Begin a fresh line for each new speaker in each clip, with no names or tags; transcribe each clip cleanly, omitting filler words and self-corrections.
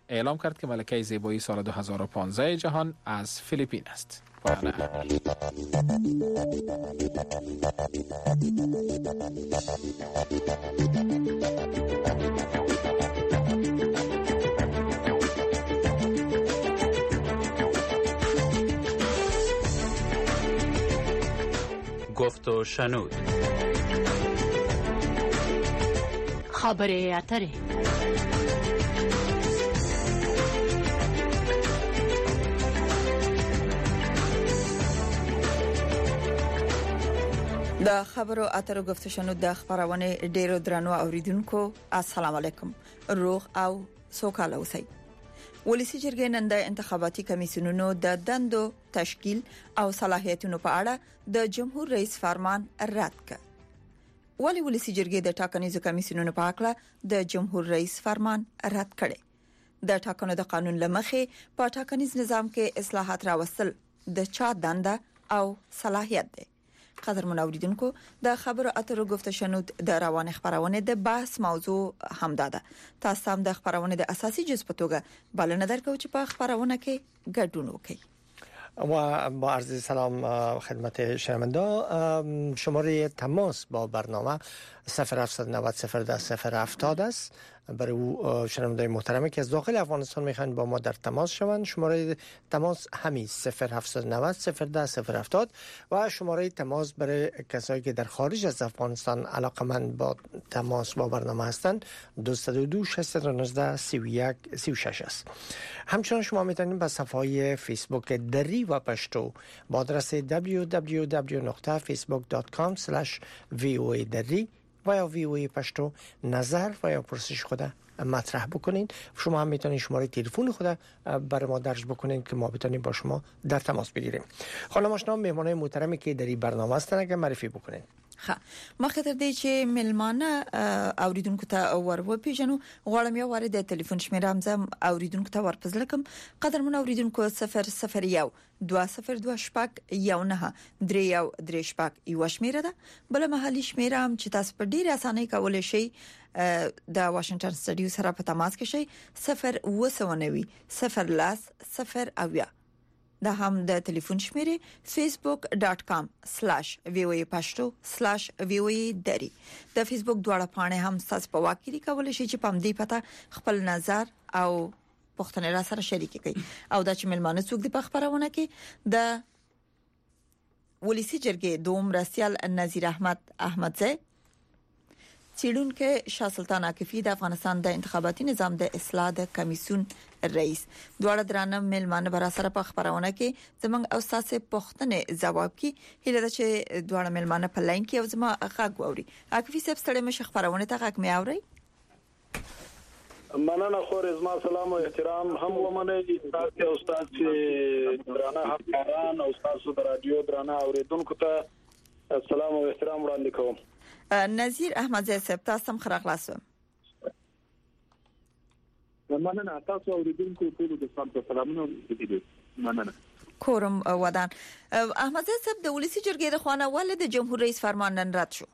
اعلام کرد که ملکه زیبایی سال 2015 جهان از فیلیپین است. پایان
گفت و شنود.
خبر اتره.
د خبرو اترو گفت شنود د خبرونه ډیرو درنو اوریدونکو السلام علیکم. روغ او سوکاله اوسئ. ولسی جرګې نن د انتخاباتي کمیسیونونو د دندو تشکیل او صلاحیتونو په اړه د جمهور رئیس فرمان رد کړ. ولسی جرګې د ټاکنیزو کمیسیونونو په اړه د جمهور رئیس فرمان رد کړي. د ټاکنو د قانون لمخې په ټاکنیز نظام کې اصلاحات راوستل د چا دنده او صلاحیت دی. قدرمن اوریدونکو د خبرو اترو گفت شنود د روان خبرونه د بحث موضوع همدا ده. تاسو هم د خبرونه د اساسي جزء په توګه بلنه درکوي چې په خبرونه کې ګډون وکړي.
و با عرض سلام خدمت شنوندگان. شماره تماس با برنامه 0790 است. برای او شنوندگان محترمی که از داخل افغانستان میخواین با ما در تماس شوند، شماره تماس همین 0790 و شماره تماس برای کسایی که در خارج از افغانستان علاقمند با تماس با برنامه هستند 222 619 31 است. همچنان شما میتونید به صفحه های فیسبوک دری و پشتو با آدرس www.facebook.com/voa دری و یا VOA پشتو نظر و یا پرسش خود مطرح بکنین. شما هم میتونید شماره تلفن خود برای ما درج بکنین که ما بتونیم با شما در تماس بگیریم. خانم آشنا، مهمانای محترمی که در این برنامه هستن اگه معرفی بکنین.
مخکې تر دې چې ملمانه اوریدونکو ته ورو پیژنو غواړم یو واره د ټلیفون شمیره هم اوریدونکو ته ورپزله کوم. قدرمن اوریدونکو 001 202 شپږ 19 3 شپږ یو شمیره ده. بل محلي شمیره هم چې تاسو په ډیره اسانۍ کولای شئ د واشنگټن سټډیو سره په تماس کې شئ 0 دا هم د ټلیفون شمیره facebook.com/voa pashto/voa dari. د فیسبوک دواړه پاڼې هم تاسو په واقع کې کولای شئ چې پام دی پتا خپل نظر او پوښتنې را سره شریک کړئ. او دا چې ملمانه څوک دی په خبرونه کې د ولسی جرګې دوم رسیال نذیر احمدزی چیرونکو شاه سلطان عاکفی د افغانستان د انتخاباتي نظام د اصلاح د کمیسیون رئیس دواړه درانه ملمانه برا سره په خبرونه کې زمنګ او تاسو پوښتنه جواب کې هله د چې دواړه ملمانه په لاین کې او زما غږ ووري. عاکفی صاحب ستړي مشه خبرونه ته غږ مې اوري.
مننه خور زما سلام او احترام هم ومنه تاسو او استاد چې درانه حقداران او تاسو د رادیو درانه اوریدونکو ته سلام او احترام وړاندې کوم.
نذیر احمدزی صاحب تاسو هم خراغلاسو.
مننه تاسو اوریدونکو ټول د سلامونه دي. مننه
کورم ودان. احمدزی صاحب د ولسی جرګې د خوانه ولې د جمهور رئیس فرمان نن رد شو؟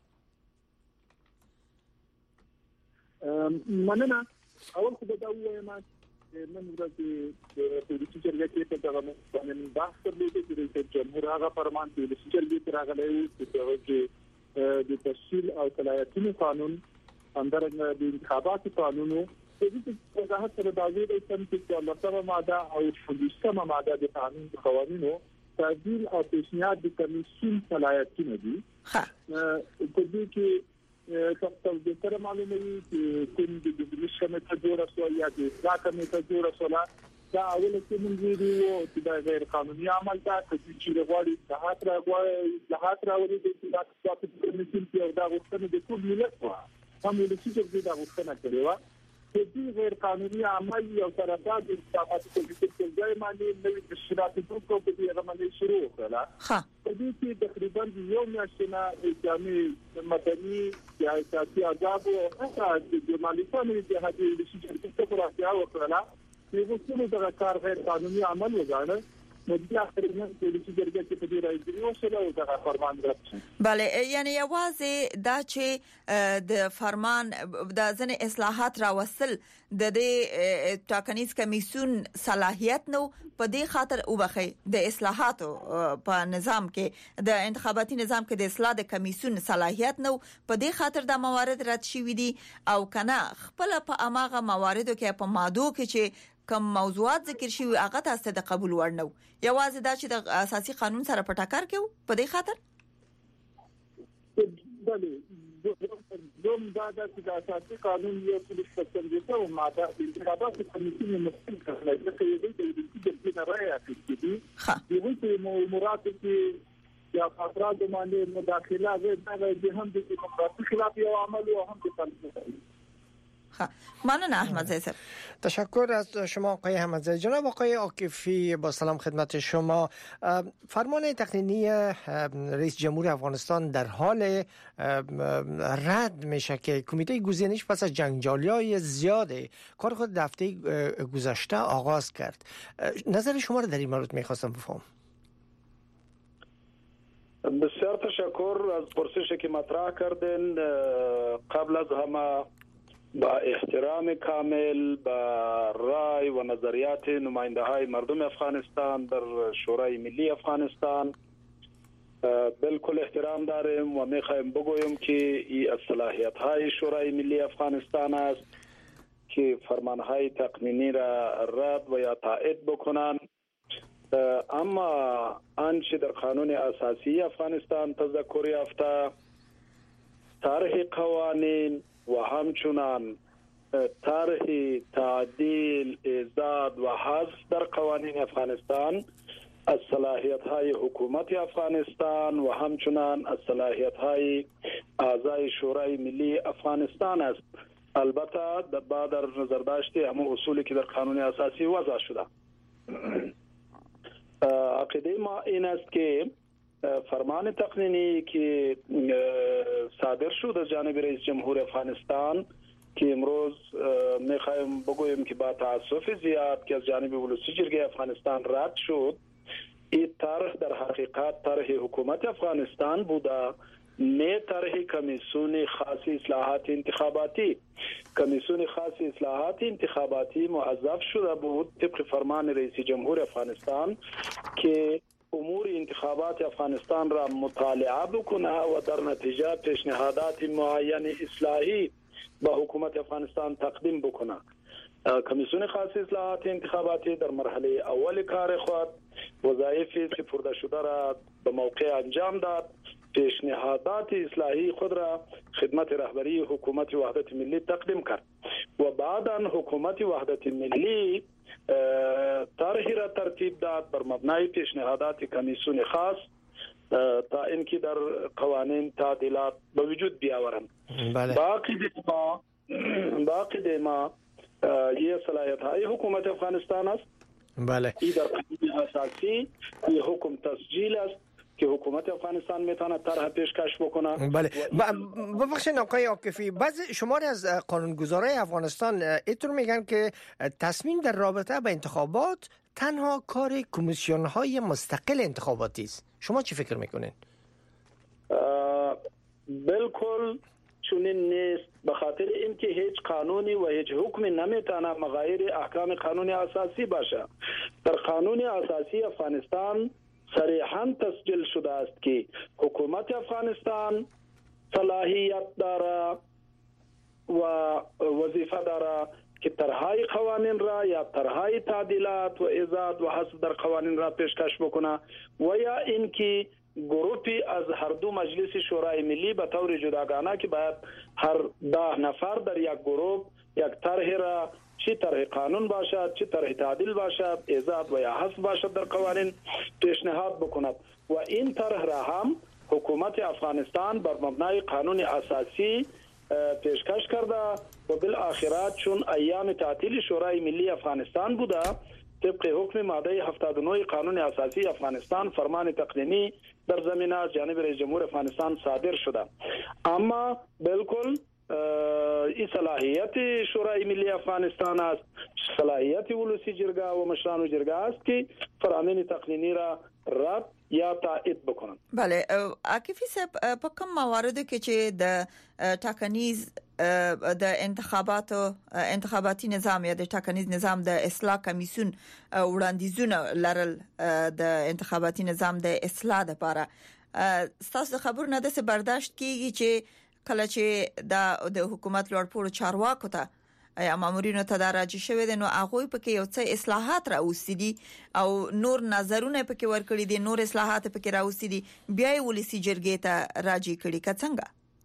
مننه اول خو دا وایم نن ورځ د ولسی جرګې کې په دغه باندې بحث کړل چې د جمهور هغه فرمان د ولسی جرګې تر هغه چې د تشکیل او صلاحیتونو قانون همدارنګه د انتخاباتو قانونو د دې وضاحت سره د وزیر اسلام چې مرتبه ماده او 20مه ماده د قانون قوانینو تعدیل او پیشنهاد د کمیسیون صلاحیتونه دي. په دې کې تاسو د سره معلومه دي چې کوم د کمیسیون ته جوړه شو یا د ځکه ته جوړه شو دا اول کې موږ ویلو چې دا غیر قانوني عمل ده چې غواړي د هات راوړي د تاسو د کمیسیون په دا غوښتنه د ټول ملت و هم د چې دا غوښتنه کړې و چې غیر قانوني عمل یو طرفه د استعفاء کمیسیون په ځای باندې نوې تشریحات په دې باندې شروع کړه. په دې کې تقریبا یو میاشتنه اسلامي مدني سیاسي آزاد او د مالیاتو د هدي د شي چې په راځي او کړه یو څه د کار غیر قانوني عمل وګڼل مدیریت پالیسی جرګه کې په دې راځي او سره دا فرمان راځي.
بله، یعنی یوازې دا چې د فرمان د ځنې اصلاحات راوصل د دې ټاکنیز کمیسیون صلاحیت نو په دې خاطر وبخي د اصلاحاتو په نظام کې د انتخاباتي نظام کې د اصلاح د کمیسیون صلاحیت نو په دې خاطر د موارد رد شوي دي او کنه خپل په اماغه مواردو کې په مادو کې چې کوم موضوعات ذکر شوی هغه تاسو د قبول ورنو یوازې دا چې د اساسي قانون سره په ټکر کې په دې خاطر
بله دوم دا د اساسي قانون یو څه څه او ماده د انتخابات کمیسیون مسؤل کړل چې د دې د رائے اخیستي یو څه مراد کې یا افراد باندې مداخله غوښتنه د هم د دیموکراسي خلاف یو عمل او هم د فلسفه.
ممنون احمد زی صاحب.
تشکر از شما آقای احمدزی. جناب آقای عاکفی با سلام خدمت شما. فرمان تقنینی رئیس جمهور افغانستان در حال رد میشه که کمیته گزینش پس از جنجالی‌های زیاد کار خود هفته گذشته آغاز کرد. نظر شما رو در این مورد میخواستم بفهم.
بسیار تشکر از پرسشی که مطرح کردین. قبل از همه با احترام کامل با رای و نظریات نماینده های مردم افغانستان در شورای ملی افغانستان بالکل احترام داریم و میخوایم بگویم که این صلاحیت های شورای ملی افغانستان است که فرمان های تقنینی را رد و یا تایید بکنند. اما آنچه در قانون اساسی افغانستان تذکر یافته طرح قوانین و همچنان طرح تعدیل ایجاد و حذف در قوانین افغانستان از صلاحیت های حکومت افغانستان و همچنان از صلاحیت های اعضای شورای ملی افغانستان است. البته بعد در نظر داشته همون اصولی که در قانون اساسی وضع شده. عقیده ما این است که فرمان تقنینی که صادر شد از جانب رئیس جمهور افغانستان که امروز میخوایم بگویم که با تاسف زیاد که از جانب ولسی جرگه افغانستان رد شد، این طرح در حقیقت طرح حکومت افغانستان بوده، نه طرح کمیسیون خاص اصلاحات انتخاباتی. کمیسیون خاص اصلاحات انتخاباتی موظف شده بود طبق فرمان رئیس جمهور افغانستان که امور انتخابات افغانستان را مطالعه بکنه و در نتیجه پیشنهادات معین اصلاحی به حکومت افغانستان تقدیم بکنه. کمیسیون خاص اصلاحات انتخاباتی در مرحله اول کار خود وظایف سپرده شده را به موقع انجام داد، پیشنهادات اصلاحی خود را خدمت رهبری حکومت وحدت ملی تقدیم کرد و بعداً حکومت وحدت ملی طرحی را ترتیب داد بر مبنای پیشنهادات کمیسیون خاص تا اینکه در قوانین تعدیلات به وجود بیاورند.
بله.
باقی ما یہ صلاحیت های حکومت افغانستان است.
بله.
این در قانون اساسی یہ حکم تسجیل است که حکومت افغانستان میتونه طرح پیشکش بکنه.
بله. ببخشید آقای عاکفی، بعضی شماری از قانونگذارای افغانستان اینطور میگن که تصمیم در رابطه با انتخابات تنها کار کمیسیون‌های مستقل انتخاباتی است. شما چی فکر میکنین؟
بالکل چنین نیست، به خاطر اینکه هیچ قانونی و هیچ حکمی نمیتونه مغایر احکام قانون اساسی باشه. در قانون اساسی افغانستان صریحاً تسجیل شده است که حکومت افغانستان صلاحیت داره و وظیفه داره که طرحهای قوانین را یا طرحهای تعدیلات و ایجاد و حذف در قوانین را پیشکش بکنه و یا اینکه گروپی از هر دو مجلس شورای ملی به طور جداگانه که باید هر 10 نفر در یک گروه یک طرح را، چی طرح قانون باشد، چی طرح تعدیل باشد، ایجاد و یا حذف باشد در قوانین پیشنهاد بکند و این طرح را هم حکومت افغانستان بر مبنای قانون اساسی پیشکش کرده و بالاخره چون ایام تعطیل شورای ملی افغانستان بوده، طبق حکم ماده 79 قانون اساسی افغانستان فرمان تقنینی در زمینه از جانب رئیس جمهور افغانستان صادر شده. اما بالکل صلاحیت شورای ملی افغانستان است، صلاحیت ولسی جرگه و مشران جرگه است که فرامین تقنینی را رد یا تایید بکنن.
بله عاکفی صاحب په کوم مواردو کې چې د ټاکنیز د انتخاباتي نظام یا د ټاکنیز نظام د اصلاح کمیسیون وړاندیزونه لرل د انتخاباتي نظام د اصلاح لپاره تاسو خبر نه ده برداشت کیږي چې کله چې د حکومت لوړپوړو چارواکو ته یا مامورینو ته راځي شوی د نو هغه په کې یو څه اصلاحات راوستي او نور نظرونه په کې ورکړي دي، نور اصلاحات په کې راوستي دي، بیا یې ولسی جرګې ته راځي کړي که څنګه؟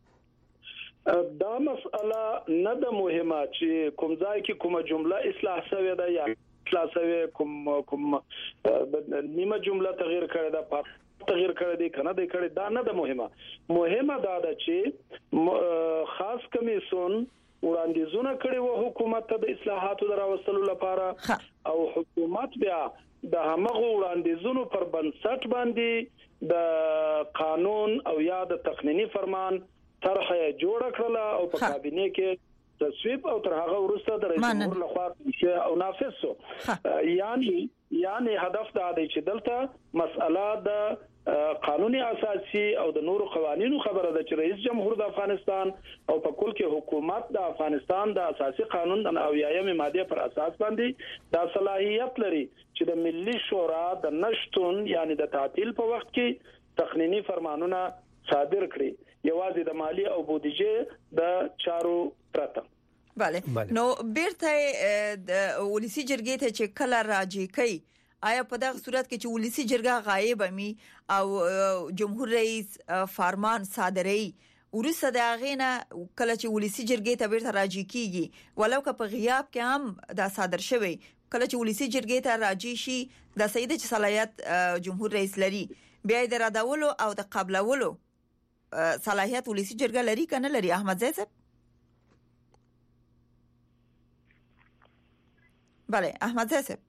دا مسأله نه ده مهمه چې کوم ځای کې کومه جمله اصلاح شوی ده یا اصلاح شوی کوم نیمه جمله تغییر کړی ده تغییر کړی دی کنه د کړی دا نه ده مهمه دا ده چې خاص کمیسیون وړاندیزونه کړي و حکومت ته د اصلاحاتو دراوستلو لپاره او حکومت بیا د هغه وړاندیزونو پر بنسټ باندې د قانون او یا د تقنینی فرمان طرح جوړ کړل او په کابینه کې تصویب او تر هغه وروسته د رئیس جمهور لخوا او نافذ شو. یعنی هدف دا دی چې دلته مسأله د قانوني اساسي او د نورو قوانینو خبره ده چې رئیس جمهور د افغانستان او په کل کې حکومت د افغانستان د اساسي قانون د 90 ماده پر اساس باندې د صلاحیت لري چې د ملي شورا د نشټون یعنی د تعطیل په وخت کې تقنینی فرمانونه صادر کړي یوازې د مالی او بودیجه د چارو پرته.
بله نو بیرته د ولسی جرګې ته چې کله راځي کوي آیا په دغه صورت کې چې ولسی جرګه غایب امي او جمهور رئیس فرمان صادري ورسره د غینه کله چې ولسی جرګې ته بیرته راځي کیږي ولو که په غیاب کې هم دا صادر شوی کله چې ولسی جرګې ته راځي شي د سید چې صلاحیت جمهور رئیس لري بیا د رادولو او د قبلولو صلاحیت ولسی جرګه لري کنه لري احمد زئی صاحب؟ بله احمد زئی صاحب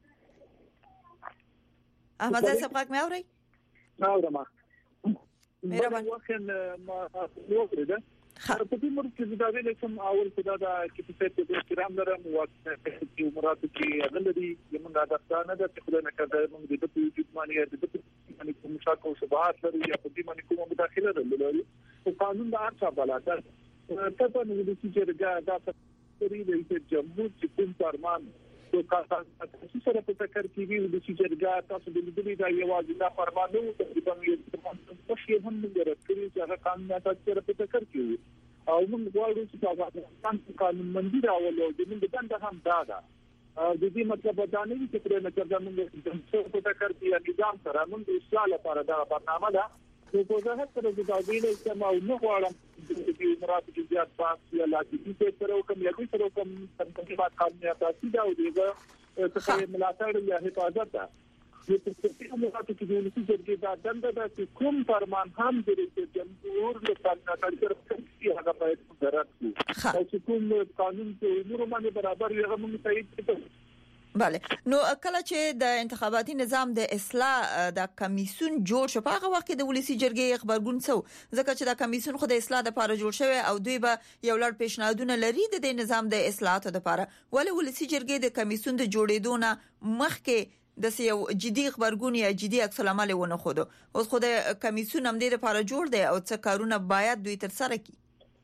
غږ مې اوري؟
اورم. مهرباني وکړئ ما وګورئ دا په دې مرکه کې دا ویل کوم اول خدای دا چې په دې احترام لرم او چې مراد کې غلطي زمونږ د افغانستان د خدای نه کړه موږ د دې په جمعنی د دې کوم مشاکل او شبهات لري یا په دې باندې کومه مداخله لري او قانون د هر څه بلاته ته په نوې چې جرګه دا تقریر د جمهور چې کوم فرمان او تاسو سره په فکر کې وی د جرګه تاسو د دې دا یوازې دا فرمان نو تقریبا یو څه هم نه راځي چې هغه قانون تاسو سره په فکر کې او موږ غواړو چې افغانستان قانون مندي راولو د موږ دنده هم دا ده د دې مطلب دا نه چې پرې نه کړم موږ د په فکر کې نظام سره موږ د اصلاح لپاره دا برنامه ده په ځای سره د داویل استعمال او نه غواړم چې مراد کې زیات پاس یا لاندې چې تر کوم یا د تر کوم تنظیمات قانوني اساسي دا او دغه څه ملاتړ یا حفاظت ده چې په دې موخه کې د ولسی جرګې دا دنده ده چې کوم فرمان هم د رئیس جمهور لپاره کارګر چې هغه باید درات شي او چې کوم قانون ته امور باندې برابر یو موږ تایید کړو.
بله نو کله چې د انتخاباتي نظام د اصلاح د کمیسیون جوړ شو په هغه وخت د ولسی جرګې خبرګون څو ځکه چې د کمیسیون خو د اصلاح لپاره جوړ شوی او دوی به یو لړ پیشنهادونه لري د نظام د اصلاحاتو لپاره ولې ولسی جرګې د کمیسیون د جوړېدو نه مخکې د یو جدي خبرګون یا جدي عکس العمل ونه خود اوس خو د کمیسیون هم د لپاره جوړ دی او څه کارونه باید دوی تر سره کړي.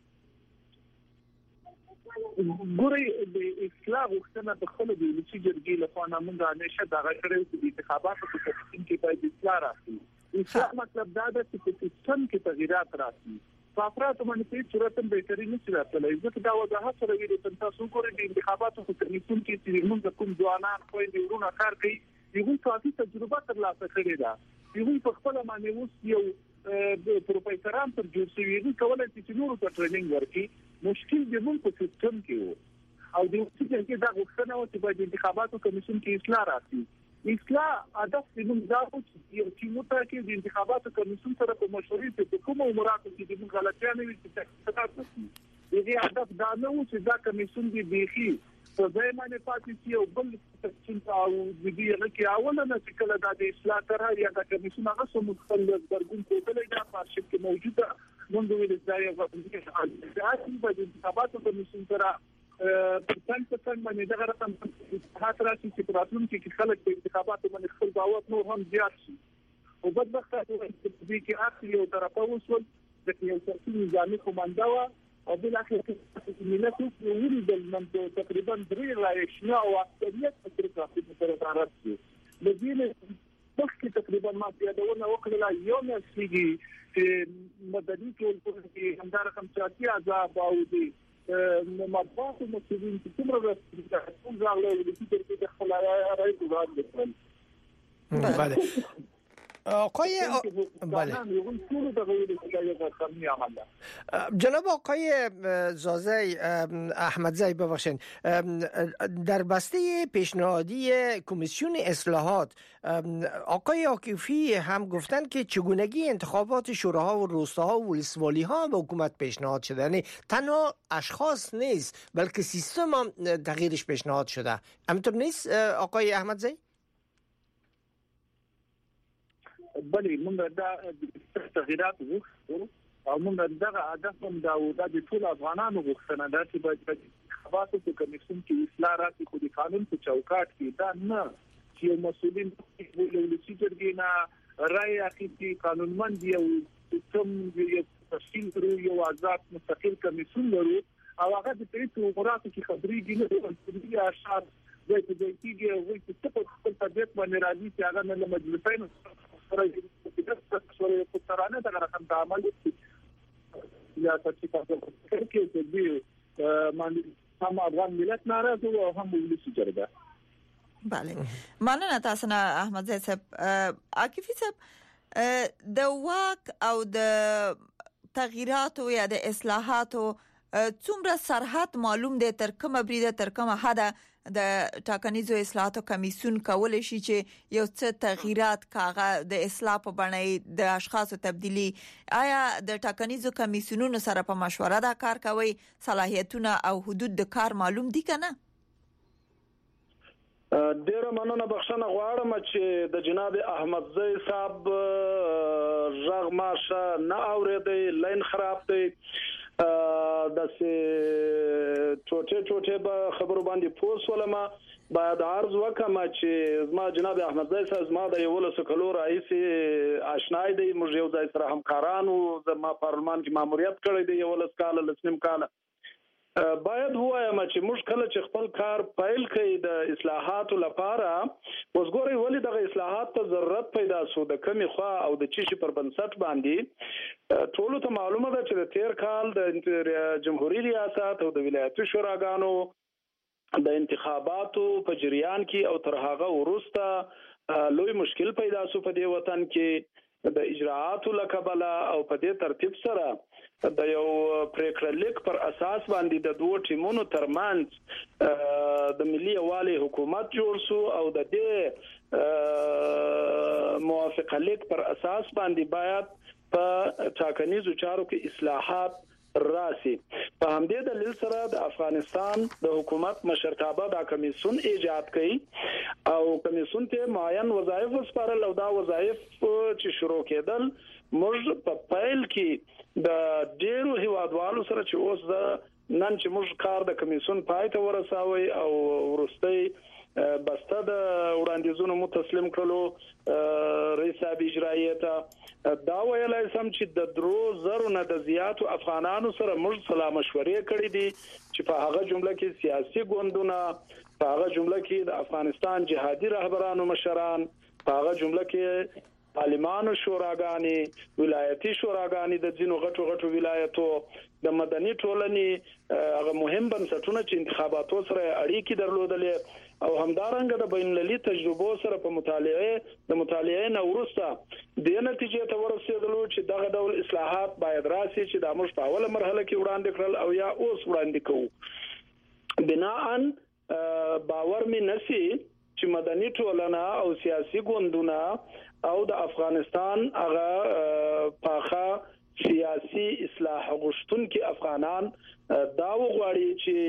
ګوري د اصلاح وختونه په خپل د ولسی جرګې لپاره موږ همیشه دا غوښتل چې د انتخاباتو په سیستم کې باید اصلاح راشي. اصلاح مطلب دا ده چې په سیستم کې تغیرات راشي. په افراد باندې په صورت بهتري نه راځي. ځکه دا وضاحت سره ویل چې تاسو ګورئ د انتخاباتو په کمیسیون کې چې موږ کوم ځوانان خو د ورونو کار کوي یو کافي تجربه ترلاسه کړې ده. یو په خپل باندې اوس یو پروفیسوران تر جوړ شوی دي کولای چې نورو ته ټریننګ ورکړي. مشکل د موږ په سیستم کې او د چې دا غوښتنه او چې د انتخاباتو کمیسیون کې اصلاح راشي. اصلاح هدف د موږ دا چې یو چې موږ کې د انتخاباتو کمیسیون سره په مشورې په کومو اموراتو کې د موږ غلطیاں نه وي چې تاسو دې هدف دا نه و چې دا کمیسیون دې بيخي په ځای باندې پاتې شي او بل څه او د دې لکه اوله نه چې کله د اصلاح طرح یا د کمیسیون هغه سم مختلف برګون کوتلې دا پارشپ کې موجوده موږ ویل چې دا یو سیاسي په انتخاباتو کمیسیون سره پرسنټ باندې دا رقم هڅه راشي چې راتلونکي کې خلک په انتخاباتو باندې خپل باور نور هم زیات شي او بدبخته دي چې اخلي او طرفه وصول د یو سیاسي نظامي کوماندا او بل اخر کې ملت ولیدل من تقریبا 3 رایشنا او اکثریت په طرفه سره راځي د دې مخکې تقریبا ما پیادونه وکړل یو نسيږي چې مدني ټول کې همدار کوم چې عذاب او دي مطبوعات مسؤلین چې څومره راځي راغلي د دې چې خلای راځي وړاندې
کړل. بله آقای جناب آقای زازی احمدزی ببخشید در بسته پیشنهادی کمیسیون اصلاحات آقای عاکفی هم گفتن که چگونگی انتخابات شوراها و روستاها و ولسوالی‌ها به حکومت پیشنهاد شده، یعنی تنها اشخاص نیست بلکه سیستم هم تغییرش پیشنهاد شده. همینطور نیست آقای احمدزی؟
بلې موږ دا تغییرات وکړو او موږ دا هدف هم دا و د ټول افغانانو غوښتنه ده چې د انتخاباتو په کمیسیون کې اصلاح راشي خو د قانون په چوکاټ کې دا نه چې یو مسؤلین ولولسي جرګې نه رائے اخیستي قانونمند یو سیستم یو تشکیل لرو یو آزاد مستقل کمیسیون لرو او هغه د پیسو غوړاتو کې خبرېږي نه د اشعار د دې کېږي او چې په خپل طبيعت باندې راځي چې هغه نه مجلسین سره په ترانه دا رقم تعامل یا چې تاسو کې چې باندې هم افغان ملت ناراض او هم ولسی جرګه.
بله مننه تاسو نه احمد صاحب. عاکفی صاحب د واک او د تغییراتو یا د اصلاحاتو څومره سرحد معلوم دی تر کومه بریده تر کومه حد د ټاکنیزو اصلاحاتو کمیسیون کولای شي چې یو څه تغییرات کاغه د اصلاح په بڼه د اشخاصو تبدیلی آیا د ټاکنیزو کمیسیونونو سره په مشوره دا کار کوي صلاحیتونه او حدود د کار معلوم دي کنه؟
ډیره مننه بخښنه غواړم چې د جناب احمدزی صاحب ژغ ماشه نه اوریدي لاین خراب دی د ټوټه به خبرو باندې پوس ولما باید عرض وکم چې زما جناب احمدزی صاحب زما د یو لس کلو رئیس آشنای دی موږ یو ځای سره همکارانو زما پارلمان کې ماموریت کړی دی یو لس کال لسنیم کال باید وایم چې موږ کله چې خپل کار پایل کړي د اصلاحاتو لپاره وزګوري ولې د اصلاحات ته ضرورت پیدا شو د کمی خوا او د چشي پر بنسټ باندې ټولو ته معلومه ده چې د تیر کال د جمهوریت ریاست او د ولایتي شوراګانو د انتخاباتو په جریان کې او تر هغه وروسته لوی مشکل پیدا شو په دې وطن کې د اجراءاتو لکبله او په دې ترتیب سره د یو پریکړه لیک پر اساس باندې د دوه ټیمونو ترمنځ د ملي یوالي حکومت جوړ شو او د دې موافقه لیک پر اساس باندې باید په ټاکنیزو چارو کې اصلاحات راسي. په همدې دلیل سره د افغانستان د حکومت مشرتابه د کمیسیون ایجاد کړي او کمیسیون ته معین وظایف وسپارل او دا وظایف چې شروع کېدل موږ په پایل کې د ډیرو هیوادوالو سره چې اوس د نن چې موږ کار د کمیسیون پای ته ورساوي او ورستي بسته د وړاندیزونو متسلیم کړلو رئیس صاحب اجرایه ته دا ویلای سم چې د درو زرو نه د زیاتو افغانانو سره موږ سلام مشورې کړې دي چې په هغه جمله کې سیاسي ګوندونه په هغه جمله کې د افغانستان جهادي رهبرانو مشران په هغه جمله کې پارلمانو شوراګانی ولایتي شوراګانی د ځینو غټو ولایتو د مدني ټولنې هغه مهم بنسټونه چې انتخاباتو سره اړیکې درلودلې او همدارنګه د بین المللي تجربو سره په مطالعه نه ورسته د نتیجې ته ورسېدلو چې دغه ډول اصلاحات باید راسي چې د موږ په اوله مرحله کې وړاندې کړل او یا اوس وړاندې کوو. بناءً باور مې نشي چې مدني ټولنه او سیاسي ګوندونه او د افغانستان هغه پاخه سیاسي اصلاح غوښتونکي افغانان دا وغواړي چې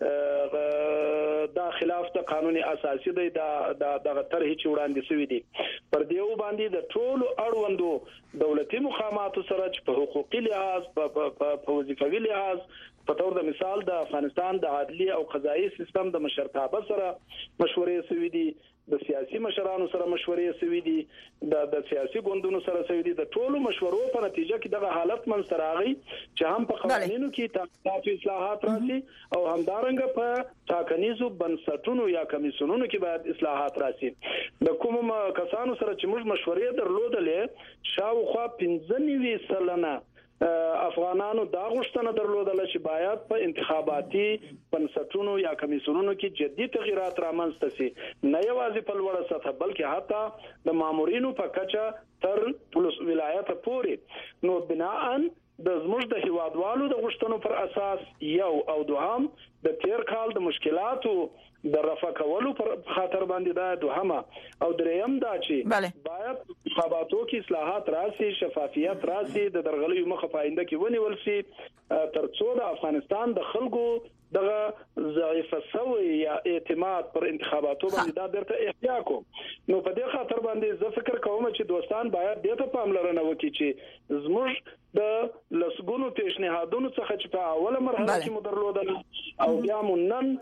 دا خلاف د قانوني اساسي دی دا طرح چې وړاندې شوی دی پر دیو باندې د ټولو اړوندو دولتي مقاماتو سره چې په حقوقي لحاظ په وظیفوي لحاظ په تور د مثال د افغانستان د عدلي او قضایي سیستم د مشرتابه سره مشورې شوی دي د سیاسي مشرانو سره مشورې شوی دي د سیاسي ګوندونو سره شوی دي د ټولو مشورو په نتیجه کې دغه حالت منځ راغی چې هم په قوانینو کې تاسو اصلاحات راځي او همدارنګه په ټاکنیزو بنسټونو یا کمیسیونونو کې باید اصلاحات راځي د کوم کسانو سره چې موږ مشورې درلودلې شاوخوا 15% افغانانو دا غوښتنه درلودله چې باید په انتخاباتي بنسټونو یا کمیسیونونو کې جدي تغیرات رامنځته شي نه یوازې په لوړه سطح بلکې حتی د مامورینو په کچه تر پولیس ولایت پورې نو بناءً د زموږ د هیوادوالو د غوښتنو پر اساس یو او دوهم د تیر کال د مشکلاتو د رفع کولو پر خاطر باندې دا دوهمه او دریم دا چې باید انتخاباتو کې اصلاحات راسي شفافیت راسي د درغلیو مخه پاینده کې ونیول شي ترڅو د افغانستان د خلکو دغه ضعیف سوی یا اعتماد پر انتخاباتو باندې دا درته احیا کو نو په دې خاطر باندې زه فکر کوم چې دوستان باید دې ته پاملرنه وکړي چې زموږ د لسګونو پیشنهادونو څخه چې په اوله مرحله کې مدرلودل او بیا مونن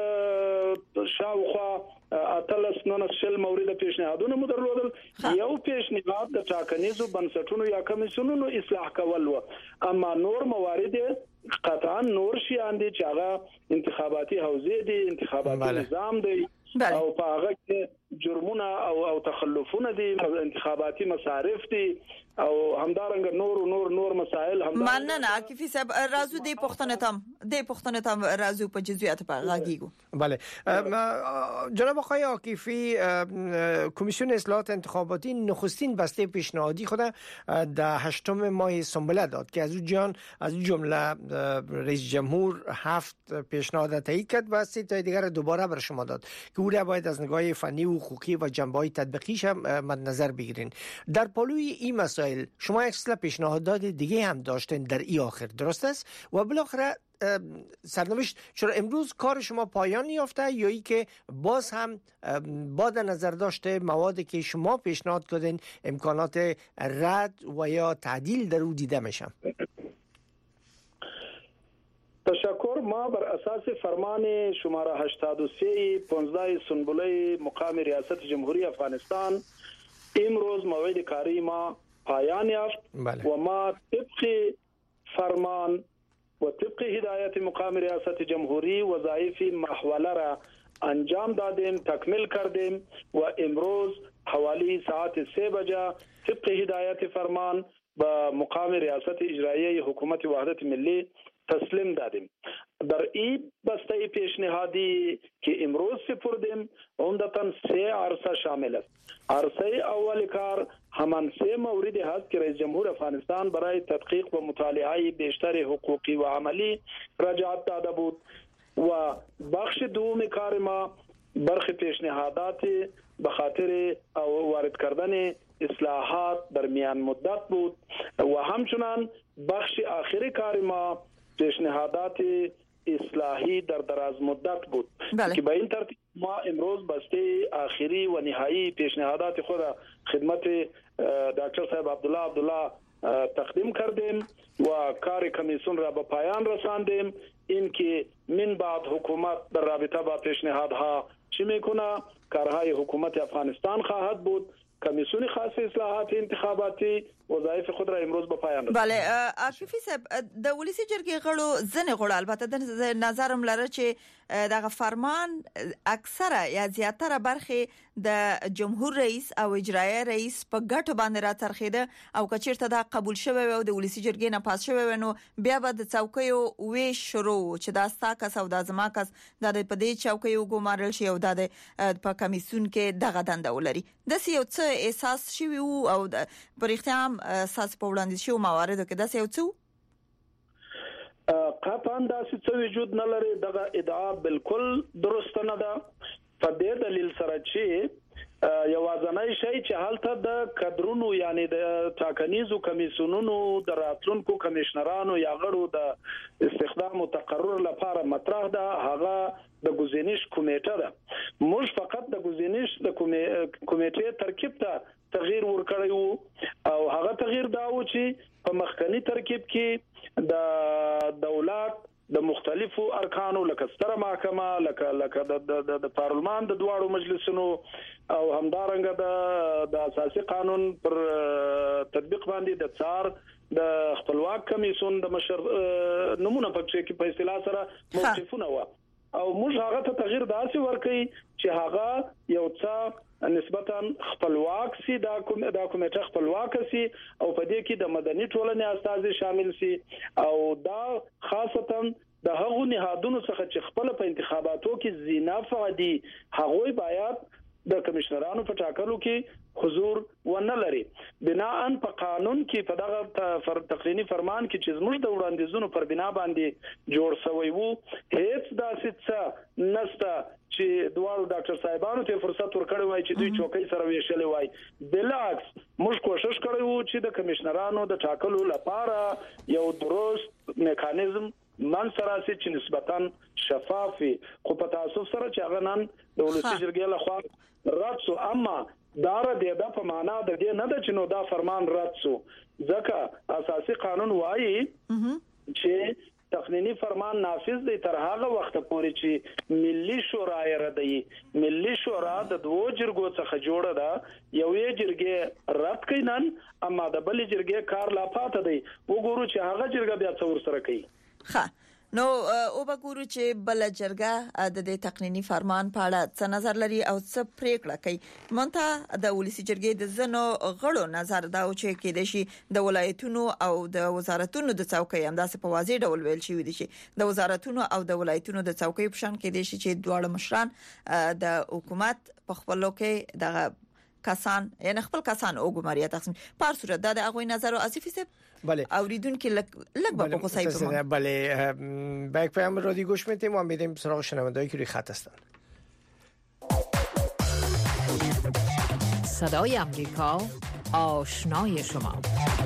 شاوخوا اتلس نونس شل مورد پیشنهادونه مدرلودل یو پیشنهاد د ټاکنیزو بنسټونو یا کمیسیونونو اصلاح کول و اما نور موارد قطعا نور شیان دي چې هغه انتخاباتي حوزه دي انتخاباتي نظام دی او په هغه کې جرمونه او تخلفونه دي انتخاباتي مصارف دي او همدارنګه نور مسائل هم
مننه عاکفي صاحب رازو دی پښتنه تام رازو په جزئیات په غاګیګو
بله جناب آقای عاکفی کمیسیون اصلاحات انتخاباتی نخستین بسته پیشنهادی خود در 8 ماه سنبله داد که از اون جمله رئیس جمهور 7 پیشنهاد تایید کرد و 3 تا دیگر دوباره بر شما داد که او را باید از نگاه فنی و حقوقی و جنبه‌های تطبیقیش هم مد نظر بگیرین. در پالوی این مسائل شما یک سلسله پیشنهادات دیگه هم داشتین در این آخر درست است و بالاخره سرنوشت چرا امروز کار شما پایان یافته یا ای که باز هم با در نظر داشته موادی که شما پیشنهاد کردین امکانات رد و یا تعدیل در او دیده میشن؟
تشکر. ما بر اساس فرمان شماره 83 15 سنبله مقام ریاست جمهوری افغانستان امروز موعد کاری ما پایان یافت و ما طبق فرمان و طبق هدایت مقام ریاست جمهوری وظایف محوله را انجام دادیم تکمیل کردیم و امروز حوالی ساعت 3 بجه طبق هدایت فرمان با مقام ریاست اجراییه حکومت وحدت ملی تسلیم دادیم. در این بسته پیشنهادی که امروز سپردیم عمدتاً 3 عرصه شامل است. عرصه اول کار همان 3 موردی هست که رئیس جمهور افغانستان برای تدقیق و مطالعه بیشتر حقوقی و عملی رجعت داده بود و بخش دوم کار ما برخی پیشنهادات به خاطر وارد کردن اصلاحات در میان مدت بود و همچنان بخش آخری کار ما پیشنهادات اصلاحی در دراز مدت بود که به این ترتیب ما امروز بسته آخری و نهایی پیشنهادات خود خدمت دکتر صاحب عبدالله تقدیم کردیم و کار کمیسیون را به پایان رساندیم. این که من بعد حکومت در رابطه با پیشنهادها چی میکنه کارهای حکومت افغانستان خواهد بود. کمیسیون خاص اصلاحات انتخاباتی وظایف خود را امروز به پایان رساند.
بله عاکفي صاحب د ولسی جرګې غړو البته د نظرم لره چې دغه فرمان اکثره یا زیاتره برخه د جمهور رئیس او اجرایه رئیس په ګټ باندې را ترخیده او کچیرته دا قبول شوی او د ولسی جرګې نه پاس شوی نو بیا به د چوکیو وې شروع چې دا ساکس او د زماکس د په دې چوکیو ګمارل شي او د په کمیسیون کې دغه دنده ولري د یو څه احساس شوی او پر اختیام اساس په وړاندې شو مواردو کې داسې یو څه
قطعاً داسې څه وجود نه لري. دغه ادعا بالکل درست نه ده په دې دلیل سره چې یوازنۍ شی چې هلته د کډرونو یعنی د ټاکنیزو کمیسیونونو د راتلونکو کمشنرانو یا غړو د استخدام او تقرر لپاره مطرح ده هغه د ګزینش کمیټه ده موږ فقط د ګزینش د کمیټې ترکیب ته تغییر ورکړیو او هغه تغییر دا و چې په مخکنی ترکیب کې د دولت د مختلفو ارکانو لکه ستره محکمه لکه د پارلمان د دواړو مجلسونو او همدارنګه د اساسي قانون پر تطبیق باندې د څار د خپلواک کمیسیون د مشر نمونه په چې په اصطلاح سره موقفونه و او موږ هغه ته تغییر داسې ورکړي چې هغه یو څه نسبتا خپلواک سي دا کمیټه خپلواک سي او په دې کې د مدني ټولنې استازي شامل سي او دا خاصتا د هغو نهادونو څخه چې خپل په انتخاباتو کې زینافه دي هغوی باید د کمشنرانو په ټاکلو کې حضور ونه لري بناء په قانون کې په دغه تقنینی فرمان کې چې زموږ د وړاندیزونو پر بنا باندې جوړ شوی وو هیڅ داسې څه نسته چې دوه ډاکټر صاحبانو ته فرصت ورکړی وای چې دوی چوکۍ سره ویشلې وای بالعکس موږ کوشش کړی وو چې د کمشنرانو د ټاکلو لپاره یو درست میکانیزم من سره چې نسبتا شفافي خو په تاسو سره چې هغه نن د ولسی جرګې لخوا رد سو اما دار دې د په معنا د دې نه د چنو دا فرمان رد سو ځکه اساسي قانون وایي چې تقنینی فرمان نافذ دی تر هغه وخت پورې چې ملي شورا یې ردی ملي شورا د دوه جرګو څخه جوړه ده یو یې جرګې رد کینن اما د بل جرګې کار لا پاتې دی وګورو چې هغه جرګه بیا څور سره کوي
ها نو او وګورو چې بل جرګه د دې تقنینی فرمان په اړه څه نظر لري او څه پریکړه کوي مونته د ولسی جرګې د زنو غړو نظر دا او چې کې د شي د ولایتونو او د وزارتونو د څوکۍ انداسه په واضح ډول ویل شي دي چې د وزارتونو او د ولایتونو د څوکۍ په شان کې دي چې دواړه مشران د حکومت په خپلو کې د کسان یعنی خپل کسان او ګماریا تقسیم پر صورت د هغه نظر او اسفی سب
بله
اوریدونکو لگ با قصای بمان
بله با یک پیام رادیو گوش میدیم و میریم سراغ شنوندهایی که روی خط هستن
صدای امریکا آشنای شما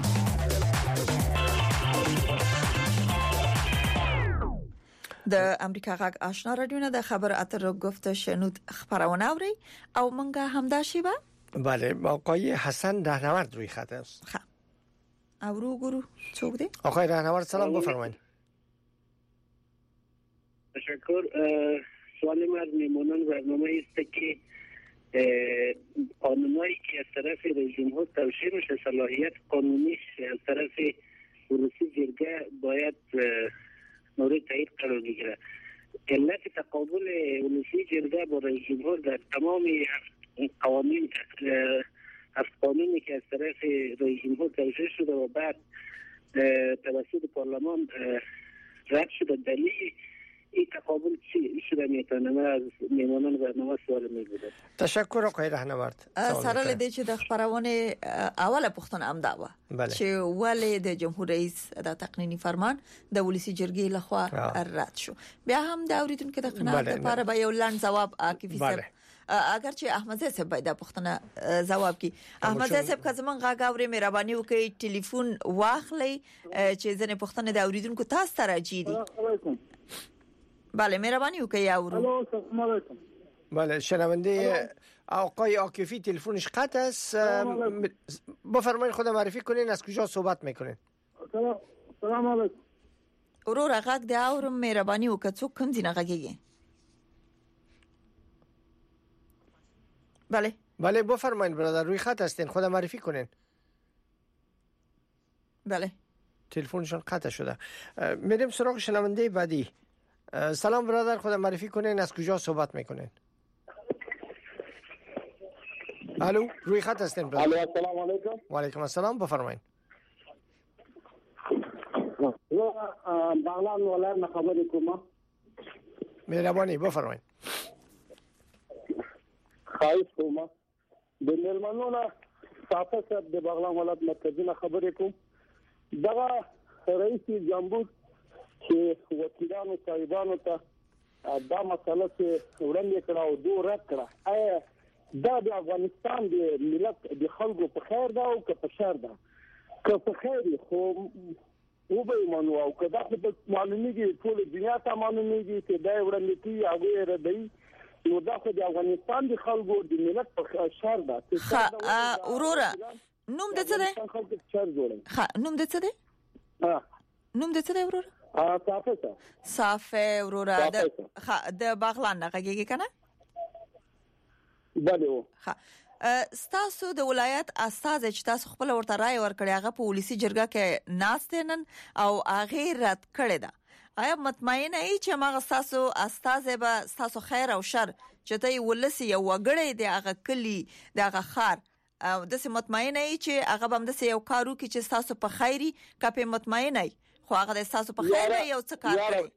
د امریکا غږ آشنا رادیو نه د خبر اتر گفت شنود خبرونه اوري او منګه همدا شی با
بله آقای حسن راهنورد روی خط است
اورو گرو څوک دی
آقای راهنورد سلام بفرمایید
تشکر سوال من از میمونان برنامه است که قانونایی که از طرف رئیس جمهور توشیح میشه صلاحیت قانونیش از طرف ولسی جرگه باید مورد تایید قرار بگیره علت تقابل ولسی جرگه با رئیس جمهور در تمام قوانین قانونی که از طرف رئیس جمهور توشیح شده و بعد توسط پارلمان رد شده دلیل این تقابل چی شده میتونه من از میمانان برنامه سوال میبودم
تشکر آقای راهنورد
سره لدی چې د خبرونه اوله پښتنه امدا و چې ولې د جمهور رئیس د تقنینی فرمان د ولسی جرګې لخوا رد شو بیا هم د اوریدونکو د قناعت لپاره به یو لاند جواب عاکفی صاحب اگر چې احمد صاحب باید پښتنه جواب کی احمد صاحب که زمون غاغوري مهرباني وکړي ټلیفون واخلي چې ځنه پښتنه د اوریدونکو تاسو ته راځي دي بله مهربانی وکړئ اورو
الو السلام علیکم
بله شنونده آقای عاکفی تلفنش قطع است بفرمایید خود معرفی کنین از کجا صحبت میکنین
سلام علیکم
ورور غاګ د اورم مهرباني وکړه څوک کوم ځای نه غږیږي
بله بفرمایید برادر روی خط هستین خود معرفی کنین
بله
تلفنشون قطع شده میریم سراغ شنونده بعدی سلام برادر خود معرفی کنین از کجا صحبت میکنین الو روی خط هستین برادر
الو السلام علیکم
و علیکم السلام بفرمایید
بغلان ولایت نه خبرې کوم
مهرباني بفرمایید
خواهش کوم د مېلمنو نه تاسو د بغلان ولایت مرکزي نه خبرې کوم دغه رئیس جمهور چې وکیلانو صاحبانو ته دا مسله چې وړاندې کړه او دوه رد کړه دا د افغانستان د ملت د خلکو په خیر دا او که په شر ده که په خیر خو او به منو او که دا خو معلومیږي ټول دنیا ته معلومیږي چې دا وړاندې کی هغه ردی نو دا خو د افغانستان د خلکو د ملت په شر ده
وروره نوم د څه دی نوم د څه دی نوم د څه دی وروره صافه وروره د باغلان نه غږیږي کنه
بله
ستاسو د ولایت استاد چې تاسو خپل ورته رائے ورکړی هغه په ولسی جرګه کې ناستنن او هغه رد کړی دا آیا مطمئن ای چې هغه ستاسو استاد به ستاسو خیر او شر چې ته ولسی یو وګړی دی هغه کلی دی هغه خار او د سه مطمئن ای چې هغه بم د یو کارو کې چې ستاسو په خیری کپه مطمئن ای خو هغه د ستاسو په خیر یو څه کار کوي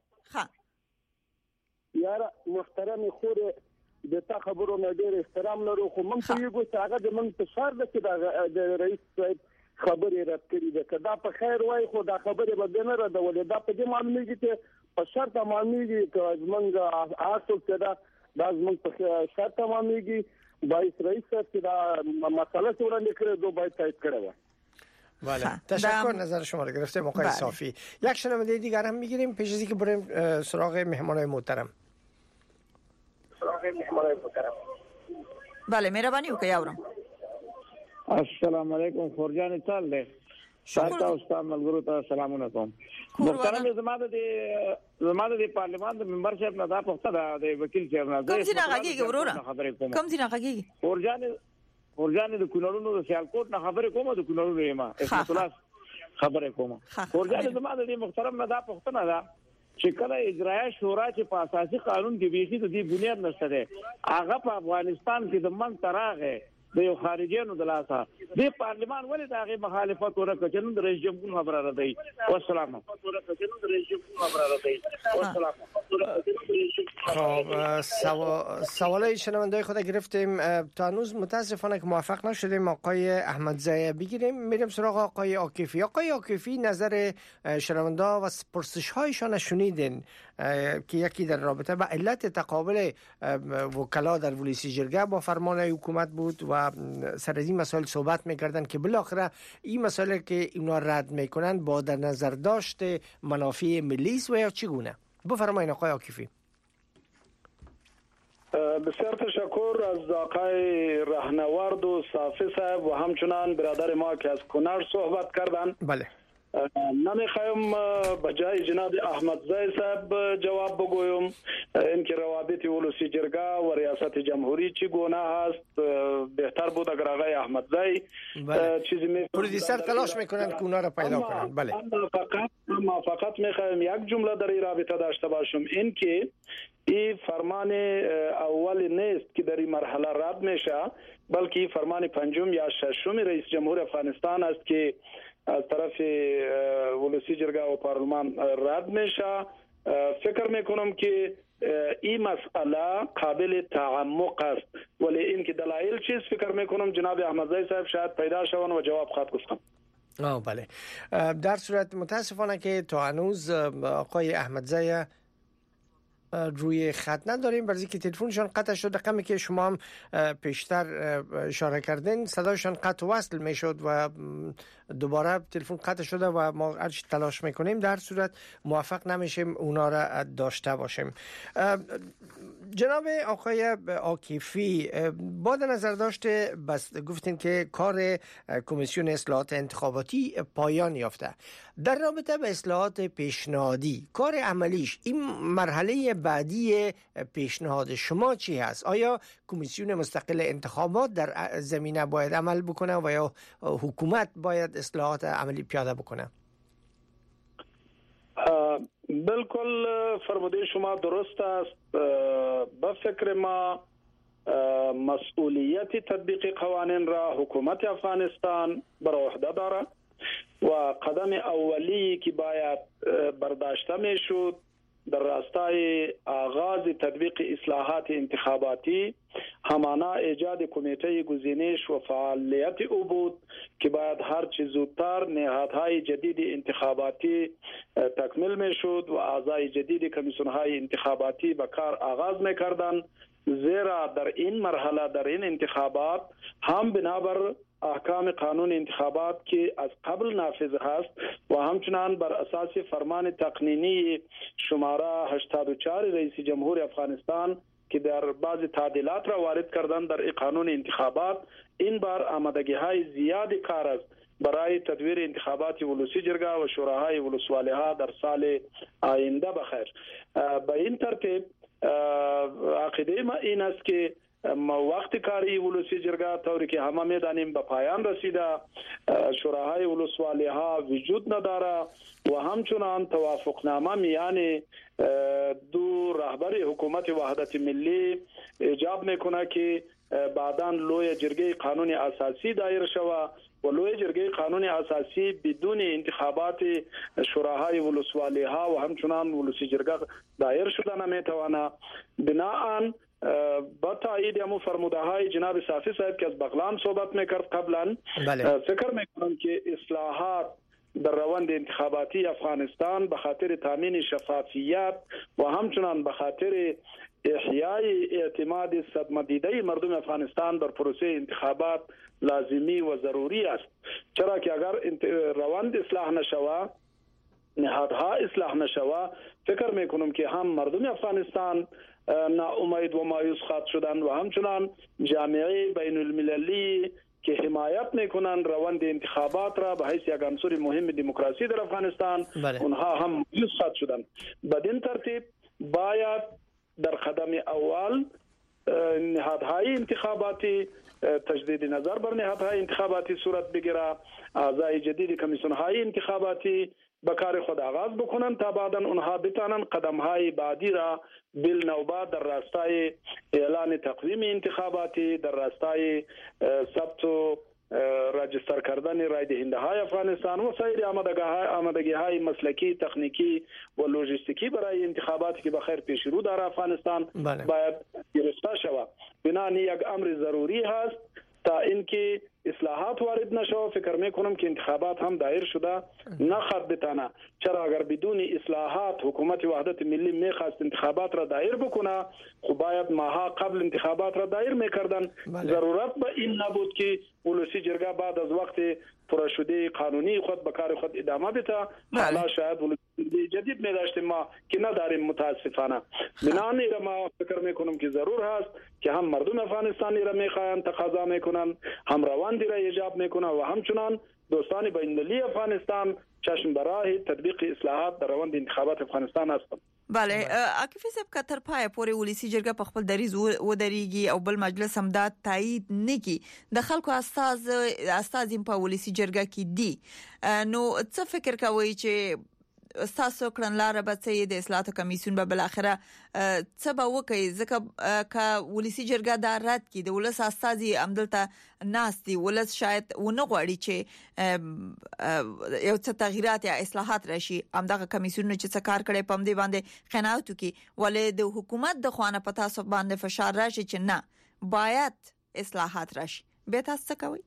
ها
یاره محترم خوره د تا خبرو نه ډېر احترام لرو خو موږ ته یو څه هغه د موږ په شر ده چې د رئیس صاحب خبرې رد کړې ده کدا په خیر وای خو دا خبره به نه رد ولې دا په دې معلومیږي چې په شر ته معلومیږي چې موږ آسو کدا دا موږ په شر ته معلومیږي باید رئیس صاحب چې دا مسئله وړاندې کړې دوه باید تایید کړي وای
بله تشکر نظر شما رو گرفتیم آقای صافی. یک شنونده دیگر هم میگیریم پیش از اینکه بریم سراغ مهمانای محترم.
بله مهربانی وکړئ اورم.
السلام علیکم خورجان چال دی شکر استاد ملګرو ته سلامونه کوم. محترم زماده د پارلمان د ممبر صاحب نه دا پوښتنه د وکیل صاحب نه
کوم څه راغی وروره کوم څه راغی
خورجان د کونړونو د سیالکوټ نه خبرې کوم د کونړونو یما اسمت الله خبرې کوم خورجان زماده د محترم نه دا پوښتنه ده چې کله اجرایه شورا چې په اساسي قانون کې بیخي د دې بنیاد نشته ده هغه په افغانستان کې د من تراغه د یو خارجيانو د لاسه د پارلمان ولې د هغه مخالفت ورکړ چې نن د رئیس جمهور خبره را دی والسلام
خب سوالای شنونده‌های خود گرفتیم تا هنوز متاسفانه که موفق نشدیم آقای احمدزی بگیریم میریم سراغ آقای عاکفی. آقای عاکفی نظر شنونده و پرسش‌هایشان شنیدین که یکی در رابطه با علت تقابل وکلا در ولسی جرگه با فرمان حکومت بود و سر از این مسائل صحبت میکردن که بالاخره این مسائل که اینا رد میکنن با در نظر داشت منافع ملی است و یا چگونه؟ بفرمایید آقای عاکفی.
بسیار تشکر از آقای رهنورد و صافی صاحب و همچنان برادر ما که از کنر صحبت کردن.
بله.
نمیخوایم به جای جناب احمدزی صاحب جواب بگویم اینکه روابط ولسی جرگه و ریاست جمهوری چگونه هست بهتر بود اگر آقای احمدزی چیزی
پرودیسر تلاش میکنن که اونا رو پیدا کنن. بله.
ما فقط میخوایم یک جمله در این رابطه داشته باشم اینکه این فرمان اول نیست که در این مرحله رد میشه بلکه این فرمان پنجم یا ششم رئیس جمهور افغانستان است که از طرف ولسی جرگه و پارلمان رد میشه. فکر میکنم که این مسئله قابل تعمق است ولی این که دلایل چیز فکر میکنم جناب احمدزی صاحب شاید پیدا شون و جواب خواهد گفتم.
بله. در صورت متاسفانه که تا هنوز آقای احمدزی روی خط نداریم برای که تلفنشان قطع شد. رقمی که شما هم پیشتر اشاره کردین صدایشان قطع وصل میشد و دوباره تلفن قطع شده و ما هرچی تلاش میکنیم در صورت موفق نمیشیم اونا را داشته باشیم. جناب آقای عاکفی با نظر داشته گفتین که کار کمیسیون اصلاحات انتخاباتی پایان یافته. در رابطه به اصلاحات پیشنهادی کار عملیش این مرحله بعدی پیشنهاد شما چی هست؟ آیا کمیسیون مستقل انتخابات در زمینه باید عمل بکنه و یا حکومت باید اصلاحات عملی پیاده بکنه؟
بالکل فرموده شما درست است. به فکر ما مسئولیت تطبیق قوانین را حکومت افغانستان بر عهده دارد و قدم اولی که باید برداشته می شد در راستای آغاز تطبیق اصلاحات انتخاباتی همانا ایجاد کمیته گزینش و فعالیت او بود که باید هر چه زودتر نهادهای جدید انتخاباتی تکمیل می شد و اعضای جدید کمیسیون‌های انتخاباتی به کار آغاز می کردند زیرا در این مرحله در این انتخابات هم بنابر احکام قانون انتخابات که از قبل نافذ هست و همچنان بر اساس فرمان تقنینی شماره 84 رئیس جمهور افغانستان که در بعض تعدیلات را وارد کردن در قانون انتخابات، این بار آمادگی‌های زیادی کار است برای تدویر انتخابات ولسی جرگه و شوراهای ولسوالی‌ها در سال آینده بخیر. به این ترتیب عقیده ما این است که وقت کاری ولسی جرگه طوری که همه میدانیم به پایان رسیده، شوراهای ولسوالی‌ها وجود نداره و همچنان توافقنامه میان دو رهبر حکومت وحدت ملی ایجاب میکنه که بعداً لوی جرگه قانون اساسی دایر شوه و لوی جرگه قانون اساسی بدون انتخابات شوراهای ولسوالی‌ها و همچنان ولسی جرگه دایر شده نمیتوانه. بناهن با تایید همون فرموده های جناب صافی صاحب که از بغلان صحبت میکرد قبلا، فکر میکنم که اصلاحات در روند انتخاباتی افغانستان به خاطر تامین شفافیت و همچنان به خاطر احیای اعتماد صدمدیده مردم افغانستان در پروسه انتخابات لازمی و ضروری است. چرا که اگر روند اصلاح نشوه، نهادها اصلاح نشوه، فکر میکنم که هم مردم افغانستان ناامید و مایوس خواهد شدن و همچنان جامعه بین المللی که حمایت میکنن روند انتخابات را به حیث یک عنصر مهم دموکراسی در افغانستان، اونها هم مایوس خواهد شدن. بدین ترتیب باید در قدم اول نهادهای انتخاباتی تجدید نظر بر نهادهای انتخاباتی صورت بگیره، اعضای جدید کمیسیون های انتخاباتی به کار خود آغاز بکنن تا بعدا اونها بتانن قدم های بعدی را بالنوبت در راستای اعلان تقویم انتخاباتی، در راستای ثبت و راجستر کردن رای دهنده های افغانستان و سایر آمادگی های مسلکی، تکنیکی و لوجستیکی برای انتخاباتی که بخیر پیش رو در افغانستان باید گرفته شود. بنابراین یک امر ضروری هست تا اینکه اصلاحات وارد نشود. فکر میکنم که انتخابات هم دایر شده نخواهد بتانه. چرا اگر بدون اصلاحات حکومت وحدت ملی میخواست انتخابات را دایر بکنه، خب باید ماها قبل انتخابات را دایر میکردن. ضرورت به این نبود که ولسی جرگه بعد از وقت پرشده قانونی خود به کار خود ادامه بده. حالا شاید ولسی جدید می‌داشتیم ما که نداریم متاسفانه. بنابراین ما فکر میکنم که ضرور هست که هم مردم افغانستان را میخواهند تقاضا میکنن، هم رواندی را ایجاب میکنن و همچنان دوستان بین المللی افغانستان چشم برای تطبیق اصلاحات در روند انتخابات افغانستان هستند.
بله، عاکفی صاحب کتر پای پورې ولسی جرګه په خپل دریز ودرېږي او بل مجلس هم دا تایید نکي د خلکو استاد په ولسی جرګه کې دي، نو څه فکر کوي چې تاسو کړنلاره به څه د اصلاحات کمیسیون به بل اخره څه به وکړي؟ ځکه ک ولسی جرګه دا رات کې د ولس استازي عمدلته ناس دي، ولس شاید ونه غواړي چې یو څه تغیرات یا اصلاحات راشي. همدغه کمیسیون چې څه کار کړي پم دی باندې قناعت وکړي، ولې د حکومت د خوانه پتا سو باندې فشار راشي چې نه باید اصلاحات راشي. به تاسو څه کوي؟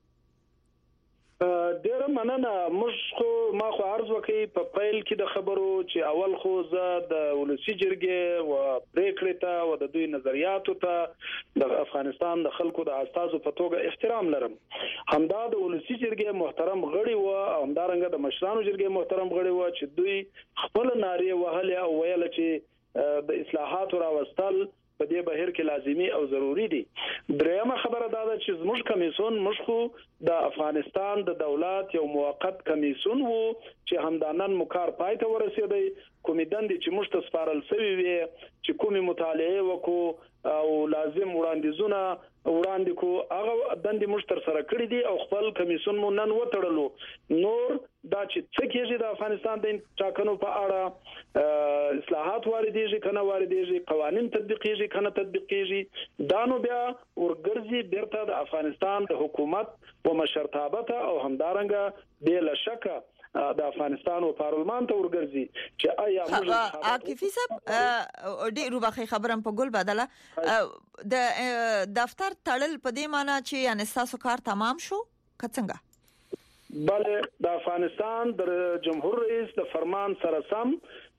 ډیر مننه. ما خو عرض وکړي په پیل کې د خبرو چې اول خو زه د ولسی جرګې او پریکړې ته او د دوی نظریاتو ته د افغانستان د خلکو د استازو په توګه احترام لرم. همدا د ولسی جرګې محترم غړي و او همدارنګه د مشرانو جرګې محترم غړي و چې دوی خپل نارې وهلې او ویل چې د اصلاحاتو راوستل په دې بهیر کې لازمي او ضروری دي. درېمه خبره دا ده چې زموږ کمیسیون مشخو د افغانستان د دولت یو موقت کمیسیون وو چې همدانن مکار پای ته ورسېدی. کومې دندې چې موږ ته سپارل شوې وي چې کومې مطالعه وکړو او لازم وړاندیزونه وړاندې کو، هغه دندې موږ تر سره کړې دي او خپل کمیسیون مو نن وټړلو. نور دا چې څه کېږي د افغانستان د ټاکنو په اړه، اصلاحات واردېږي کنه واردېږي، قوانين تطبیقېږي کنه تطبیقېږي، دا نو بیا ورګرځي بیرته د افغانستان د حکومت او مشرتابه او همدارنګه بلا شک د افغانستان او پارلمان ته ورګرځي چې آیا موږ
عاکفی صاحب ډېر وبخښي خبرم په ګل بدله د دفتر تړل په دې معنی چې یعنی تاسو کار تمام شو کڅنګه؟
بله، د افغانستان د جمهور رئیس د فرمان سره سم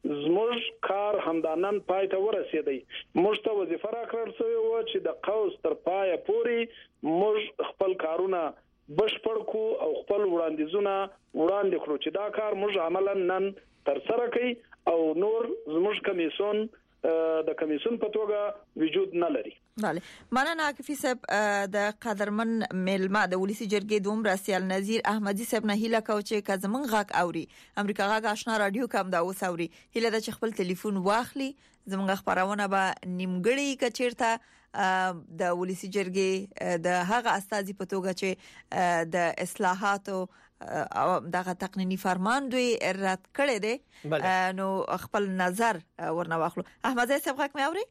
زموږ کار همدانن پای ته ورسېدی. موږ ته وظیفه راکړل شوې و چې د قوس تر پایه پورې موږ خپل کارونه بشپړ کو او خپل وړاندیزونه وړاندې کړو چې دا کار موږ عملاً نن تر سره کوي او نور زموږ کمیسیون د کمیسیون په توګه وجود نه لري.
بله مننه عاکفي صاحب د قدرمن ملما د ولسی جرګې دوم راسیال نذیر احمدی صاحب نه هیله کو چې کزمن غاک اوري امریکا غاک آشنا رادیو کم دا وسوري هیله د خپل ټلیفون واخلي زموږ خبرونه به نیمګړی کچیرته د ولسی جرګې د هغه استازي په توګه چې د اصلاحاتو او دغه تقنینی فرمان دوی رد کړی دی نو خپل نظر ورنه واخلو. احمد زاهد صاحب غږ مې اوري؟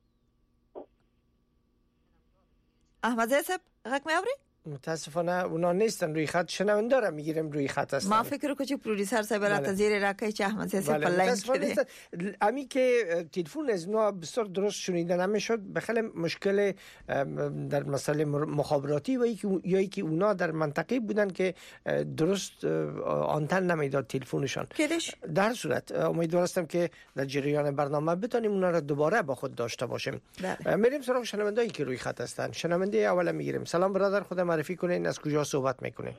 احمد زاهد صاحب غږ مې اوري؟
متاسفانه اونا نیستن روی خط، شنونده را میگیریم روی خط هستن.
ما فکر کنم که پرودیسر صاحب را تزیر راکای چه احمد زاهد صاحب لاین کرده.
امی که تلفن از نوع بسیار درست شنیده نمیشد، بخیلی مشکل در مسئله مخابراتی و یا که اونا در منطقه بودن که درست آنتن نمیداد تلفنشان. در صورت امیدوار هستم که در جریان برنامه بتونیم اونا را دوباره با خود داشته باشیم. میریم سراغ شنوندهایی که روی خط هستن. شنونده اول میگیریم. سلام برادر، خودم معرفی کنین، از کجا صحبت میکنین؟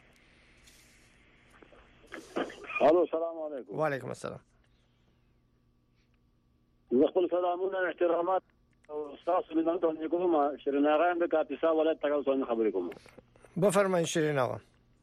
الو سلام علیکم.
و علیکم السلام.
خپل سلامونه احترامات او تاسو له نن کوم شیرین آقا د کاپیسا ولایت تاسو خبرې کوم.
بفرمایئ شیرین آقا.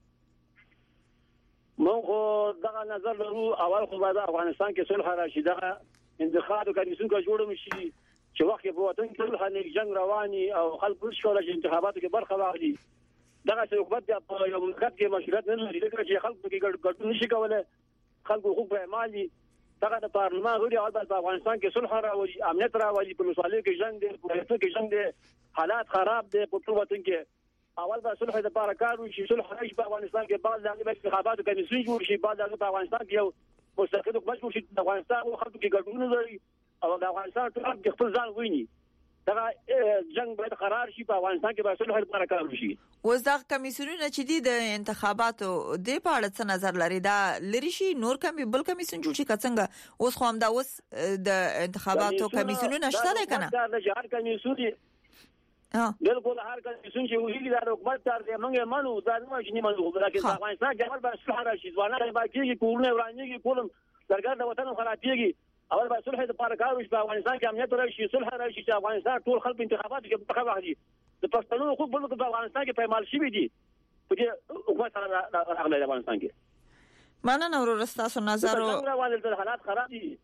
مو خو دغه نظر لرو اول خو د افغانستان کې صلح راشي، دغه انتخابات کمیسیون کا جوړ مشي چې وخت په وطن کې صلح نه جنگ رواني او خلک شول چې انتخاباتو کې برخه واخلي. دغه چې حکومت په یو ملت کې مشروعیت نه لري، دغه چې خلکو کې ګډون نشي کولای، خلکو حقوق به مالي دغه د پارلمان غړي او د افغانستان کې صلح راوړي، امنیت راوړي، په مسالې کې جنگ دی، په هیڅ کې جنگ دی، حالات خراب دي په ټول وطن کې. اول به صلح د لپاره کار وشي، صلح راشي په افغانستان کې، بعد د انتخاباتو کمیسیون جوړ شي، بعد د افغانستان کې یو مستقل حکومت جوړ شي، د افغانستان خلکو کې ګډون لري او د افغانستان ټول خپل ځان ویني. دغه جنگ باید قرار شي، په افغانستان کې به صلح لپاره کار وشي.
اوس دا کمیسیونونه چې دي د انتخاباتو د په اړه څه نظر لري؟ دا لري شي نور کوم بل کمیسیون جوړ شي څنګه؟ اوس خو هم دا اوس د انتخاباتو کمیسیونونه شته ده کنه؟
دا د جهاد کمیسیون دي. بالکل هر کمیسیون چې ویلي دا حکومت تر دې موږ منو، دا نه چې نه منو، بلکې افغانستان جهاد به صلح راشي، ځوانان به کېږي، کورونه ورانېږي، کولم درګر د وطن خرابېږي. اول به صلح لپاره کار وشي، په افغانستان کې امنیت راشي، صلح راشي، چې افغانستان ټول خلک انتخاباتو کې برخه واخلي. د پښتنو خو بل په افغانستان کې پېمال شي دي په دې حکومت سره راغلی افغانستان کې.
مننه ورور، تاسو نظر او
حالات خراب دي.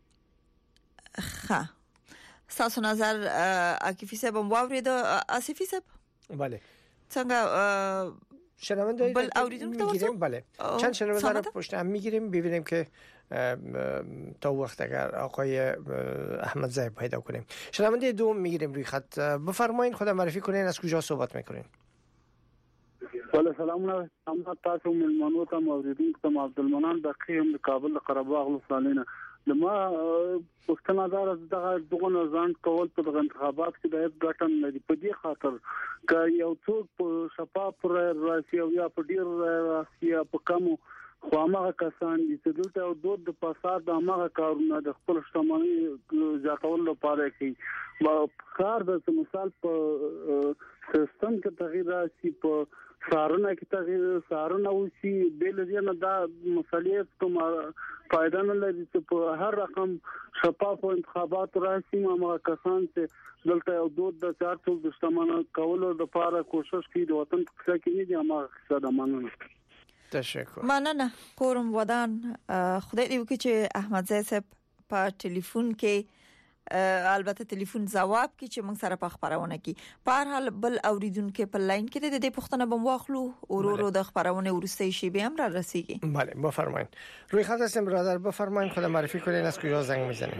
ها تاسو نظر عاکفی صاحب واورید؟ آصفی صاحب
بله
څنګه
شنونده
بل اوریدونکو
میگیریم؟ بله چند شنونده رو پشت هم میگیریم ببینیم که تا وقت اگر آقای احمد زاهد پیدا کنیم. شنونده دوم میگیریم روی خط. بفرمایید خودم معرفی کنین، از کجا صحبت میکنین؟
بله سلام تاسو ملمنو ته اوریدونکو ته عبدالمنان بقی هم د کابل قرهباغ لسالینه لما پښتنه دغه نظام کول په انتخابات کې د ګټن لري. په دې خاطر ک یو څوک په شفاف راسي او یا په ډیر راسي په کمو خو هغه کسان چې دلته او د فساد د هغه کارونه د خپل شتمنۍ ځاتول لپاره کوي. کار د مثال په سیستم کې تغییر راسي، په سارنه کې تغییر سارنه وشي، بل دې نه دا مسلې ته فائدہ نه لري چې په هر رقم شفاف انتخابات راسي. هغه کسان چې دلته او د چار څوک د شتمنۍ کولو لپاره کوشش کوي د وطن په څیر کې نه دي هغه څه مننه.
تشکر.
مننه کورم ودان. خدای دې وکړي چې احمد زاهد صاحب په ټلیفون کې البته ټلیفون جواب کې چې موږ سره په خبرونه کې په هر حال بل اوریدونکو په لاین کې د دې پښتنه بم واخلو ورورو د خبرونه ورسته شي به هم را رسیږي.
بله بفرمایید. روی خط هستم برادر، بفرمایید خودم معرفی کنین، از کجا زنگ میزنین؟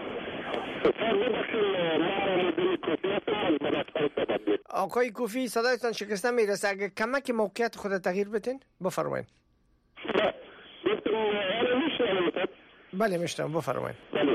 آقای کوفی صدایتان شکسته میرسه، اگه کمک موقعیت خود تغییر بدین بفرمایید. بله میشتم، بفرمایید.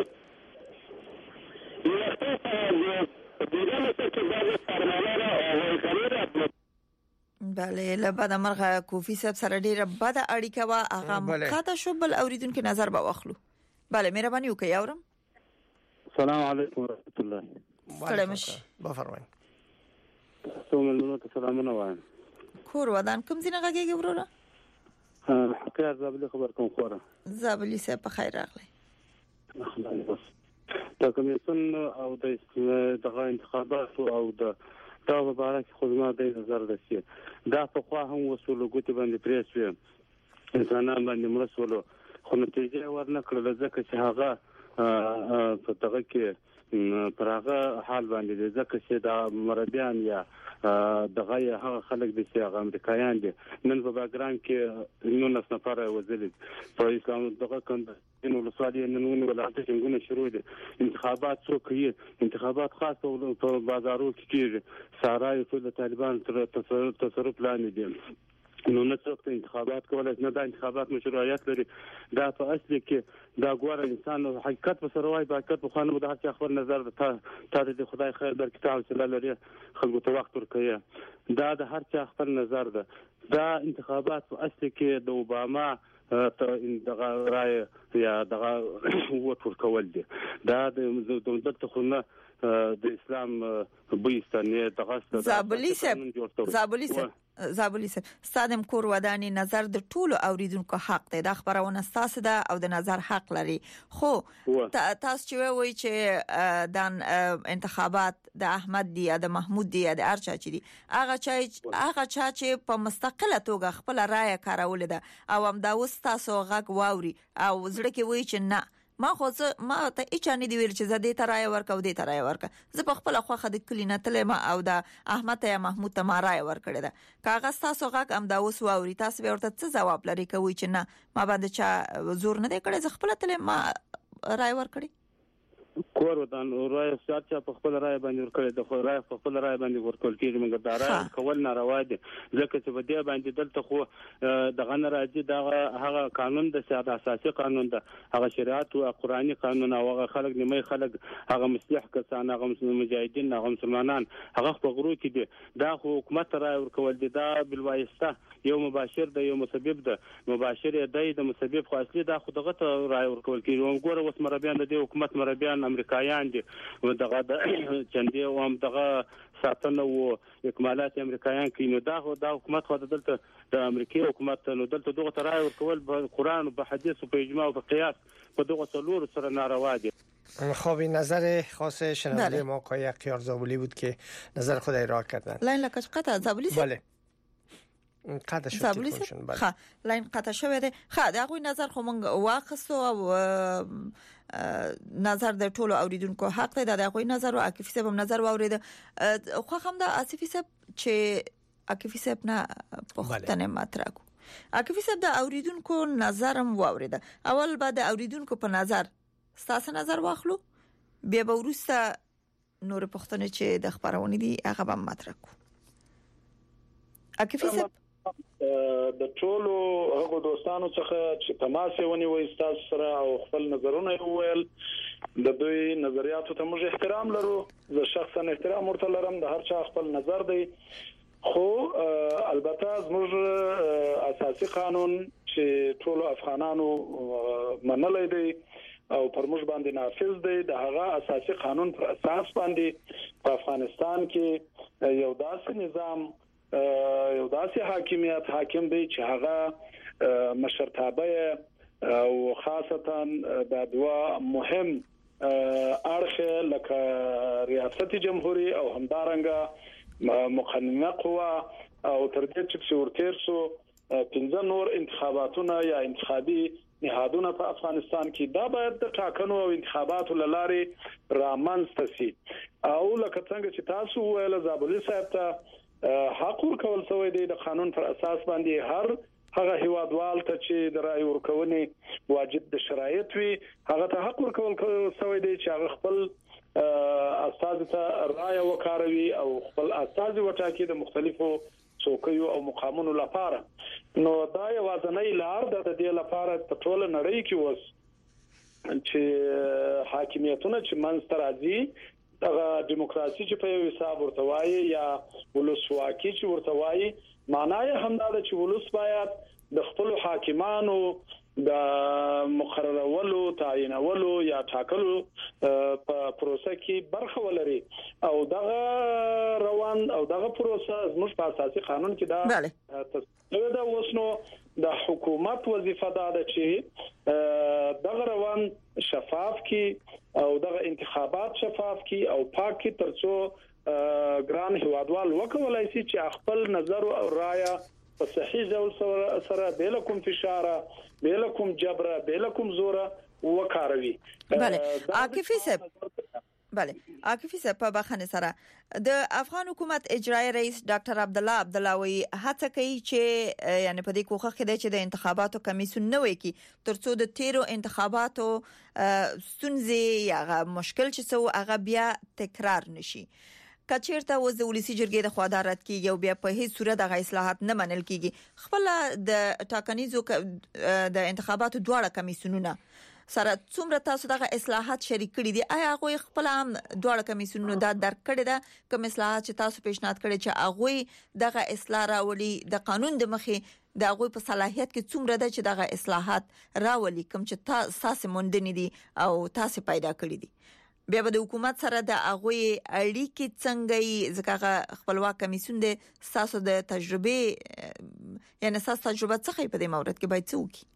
بله لبد مرغه کوفی صاحب سره ډیره بد اړیکه وا هغه مقاطع شو، بل اوریدونکو نظر به واخلو. بله مهرباني وکړئ اورم.
السلام علیکم ورحمت الله.
سلامش
بفرمایئ.
سلام سلامونه وایم.
کور ودان کوم ځای نه غږیږي وروره؟
حکایت زابلی خبر کوم خوره.
زابلی صاحب په خیر راغلی.
د کمیسیون او د انتخابات او د دا مبارک خدمه د نظر دسي دا په خوا هم وصول غوتی باندې پریسوي انسانان باندې مرسولو خو نتیجه ورنه کړل ځکه چې هغه په دغه کې پرغه حال باندې ځکه چې دا مربيان یا دغه هغه خلک د سیاغ امریکایان دي نن په باګرام کې 19 نفر وزلي په اسلام دغه کند نو لسوالي نن ولایت څنګه شروع دي انتخابات څو کوي انتخابات خاص په بازارو کې کیږي سارای په طالبان تر تصرف لاندې دي نو نه څوک انتخابات کولای نه د انتخابات مشروعیت لري دا په اصل کې دا ګوره انسان حقیقت په سره وای باکت په خانه د هر خبر نظر ته د خدای خیر در کتاب صلی الله علیه خلکو ته وخت ورکړي دا د هر چا خپل نظر ده دا انتخابات په اصل کې د اوباما دغه رائے یا دغه ووټ ورکول دي دا د دولت خونه د اسلام بوستانه دغه
زابلی صاحب ستادم کور ودانی نظر د ټولو اوریدونکو حق دی د خبرونه اساس ده او د نظر حق لري خو تاسو چې وایي چې د انتخابات د احمد دی یا د محمود دی یا د ارچا چي دي هغه چا چې په مستقله توګه خپل رائے کارول ده او هم دا اوس تاسو غږ واوري او زړه کې وایي چې نه ما ته اچانه دی ویل چې زه دې ترای ورکو دې ترای ورک زه په خپل خوخه د کلینه تلم او د احمد یا محمود ته ما رای ورکړه ده کاغذ تاسو غږ ام دا اوس واوري تاسو به ورته څه جواب لري کوي چې نه ما باندې چا زور نه دی کړی زه خپل تلم ما رای ورکړي
کور ودان رای ساتچا په خپل رای باندې ورکړي د خو رای په خپل رای باندې ورکول کیږي موږ دا رای کول ناروا دي ځکه چې په دې باندې دلته خو دغه نه راځي دا هغه قانون د سیاست اساسي قانون ده هغه شریعت او قرآني قانون او هغه خلک نیمه خلک هغه مصلح کسان هغه مجاهدین هغه مسلمانان هغه په غرو کې دي دا حکومت رای ورکول دي دا بلوایسته یو مباشر ده یو مسبب ده مباشر دی د مسبب خو اصلي دا خو دغه رای ورکول کیږي وګوره اوس مربيان د حکومت مربيان امریکایان دي دغه د چندې او هم دغه ساتنه او اکمالات امریکایان کینو دا حکومت خو دلته د امریکای حکومت نو دلته دغه ترای ورکول په قرآن او په حدیث او په اجماع او په قیاس په دغه څلور سره ناروا دي.
خب این نظر خاص شنونده ما آقای اختیار زابلی بود که نظر خود ارائه کردن.
لاین لکش قطع زابلی
بله قطع شد تلفنشون بله
لاین قطع شده دغه نظر خو مونږ واخستو او نظر د ټولو اوریدونکو حق دی دغه نظر او عاکفي صاحب نظر واورید خو هم د عاکفي صاحب چې عاکفي صاحب نه پښتنه مطرح کو عاکفي صاحب د اوریدونکو نظرم واورید اول بعد اوریدونکو په نظر ستاسو نظر واخلو بیا به ورسته نور پښتنه چې د خبرونه دي هغه به مطرح کو عاکفي صاحب
د ټولو هغه دوستانو څخه چې تماس ونیوي تاسو سره او خپل نظرونه وویل د دوی نظریاتو ته موږ احترام لرو زه شخصا احترام ورته لرم د هر چا خپل نظر دی خو البته زموږ اساسي قانون چې ټولو افغانانو منلای دی او پر موږ باندې نافذ دی د هغه اساسي قانون پر اساس باندې په افغانستان کې یو داسې نظام یو داسې حاکمیت حاکم دی چې هغه مشرتابه او خاصتا د دوا مهم اړخ لکه ریاست جمهوریت او همدارنګه مقننه قوا او تر دې چې ورتیر سو 15 نور انتخاباتونه یا انتخابي نهادونه په افغانستان کې دا باید د ټاکنو او انتخاباتو لارې رامنځته شي او لکه څنګه چې تاسو ویل زابلی صاحب ته حق ورکول شوی دی د قانون پر اساس باندې هر هغه هیوادوال ته چې د رای ورکونې واجب د شرایط وي هغه ته حق ورکول شوی دی چې هغه خپل اساس ته رای وکاروي او خپل اساس وټاکي د مختلفو څوکیو او مقامونو لپاره نو دا یو ځنۍ لار د دې لپاره په ټول نړۍ کې وس چې حاکمیتونه چې منځ راځي دغه دیموکراسي چې په یو حساب ورته وایي یا ولسواکي چې ورته وایي معنی هم دا چې ولس باید د خپل حاکمانو د مقررولو تعیینولو یا ټاکلو په پروسه کې برخه ولري او دغه روان او دغه پروسه زموږ په اساسي قانون کې دا تصویب ده. اوس نو د حکومت وظیفه ده چې دغه روان شفاف کی او دغه انتخابات شفاف کی او پاک کی ترڅو ګران هوادوال وکولای شي چې خپل نظر او رائے په صحیح ډول سره بل کوم فشار بل کوم جبر بل کوم زور وکاروي.
بله عاکفي صاحب په بخنه سره د افغان حکومت اجرایی رئیس ډاکټر عبد الله وی هڅه کوي چې یعنی په دې کوخه کې چې د انتخاباتو کمیسیون نه وي کی ترڅو د تیرو انتخاباتو ستونزې یا مشکل چې څو هغه بیا تکرار نشي. کچیرته وز د ولسی جرګې د خواډارت کیږي او بیا په هیڅ صورت د اصلاحات نه منل کیږي. خپل د ټاکنیزو د انتخاباتو دواړه کمیسیونونه سره څومره تاسو دغه اصلاحات شریک کړي دي؟ آیا هغه خپل هم دواړه کمیسیونونو دا درک کړي ده کوم اصلاحات چې تاسو پیشنهاد کړي چې هغه دغه اصلاح راولي د قانون د مخې د هغه په صلاحیت کې څومره ده چې دغه اصلاحات راولي کوم چې تاسو مونډنی دي او تاسو پیدا کړی دي؟ بیا به د حکومت سره د هغه اړیکې څنګه ځکه خپلواک کمیسیون د تاسو د تجربه یعنی تاسو تجربه څخه په دې مورد کې باید څه وکړي؟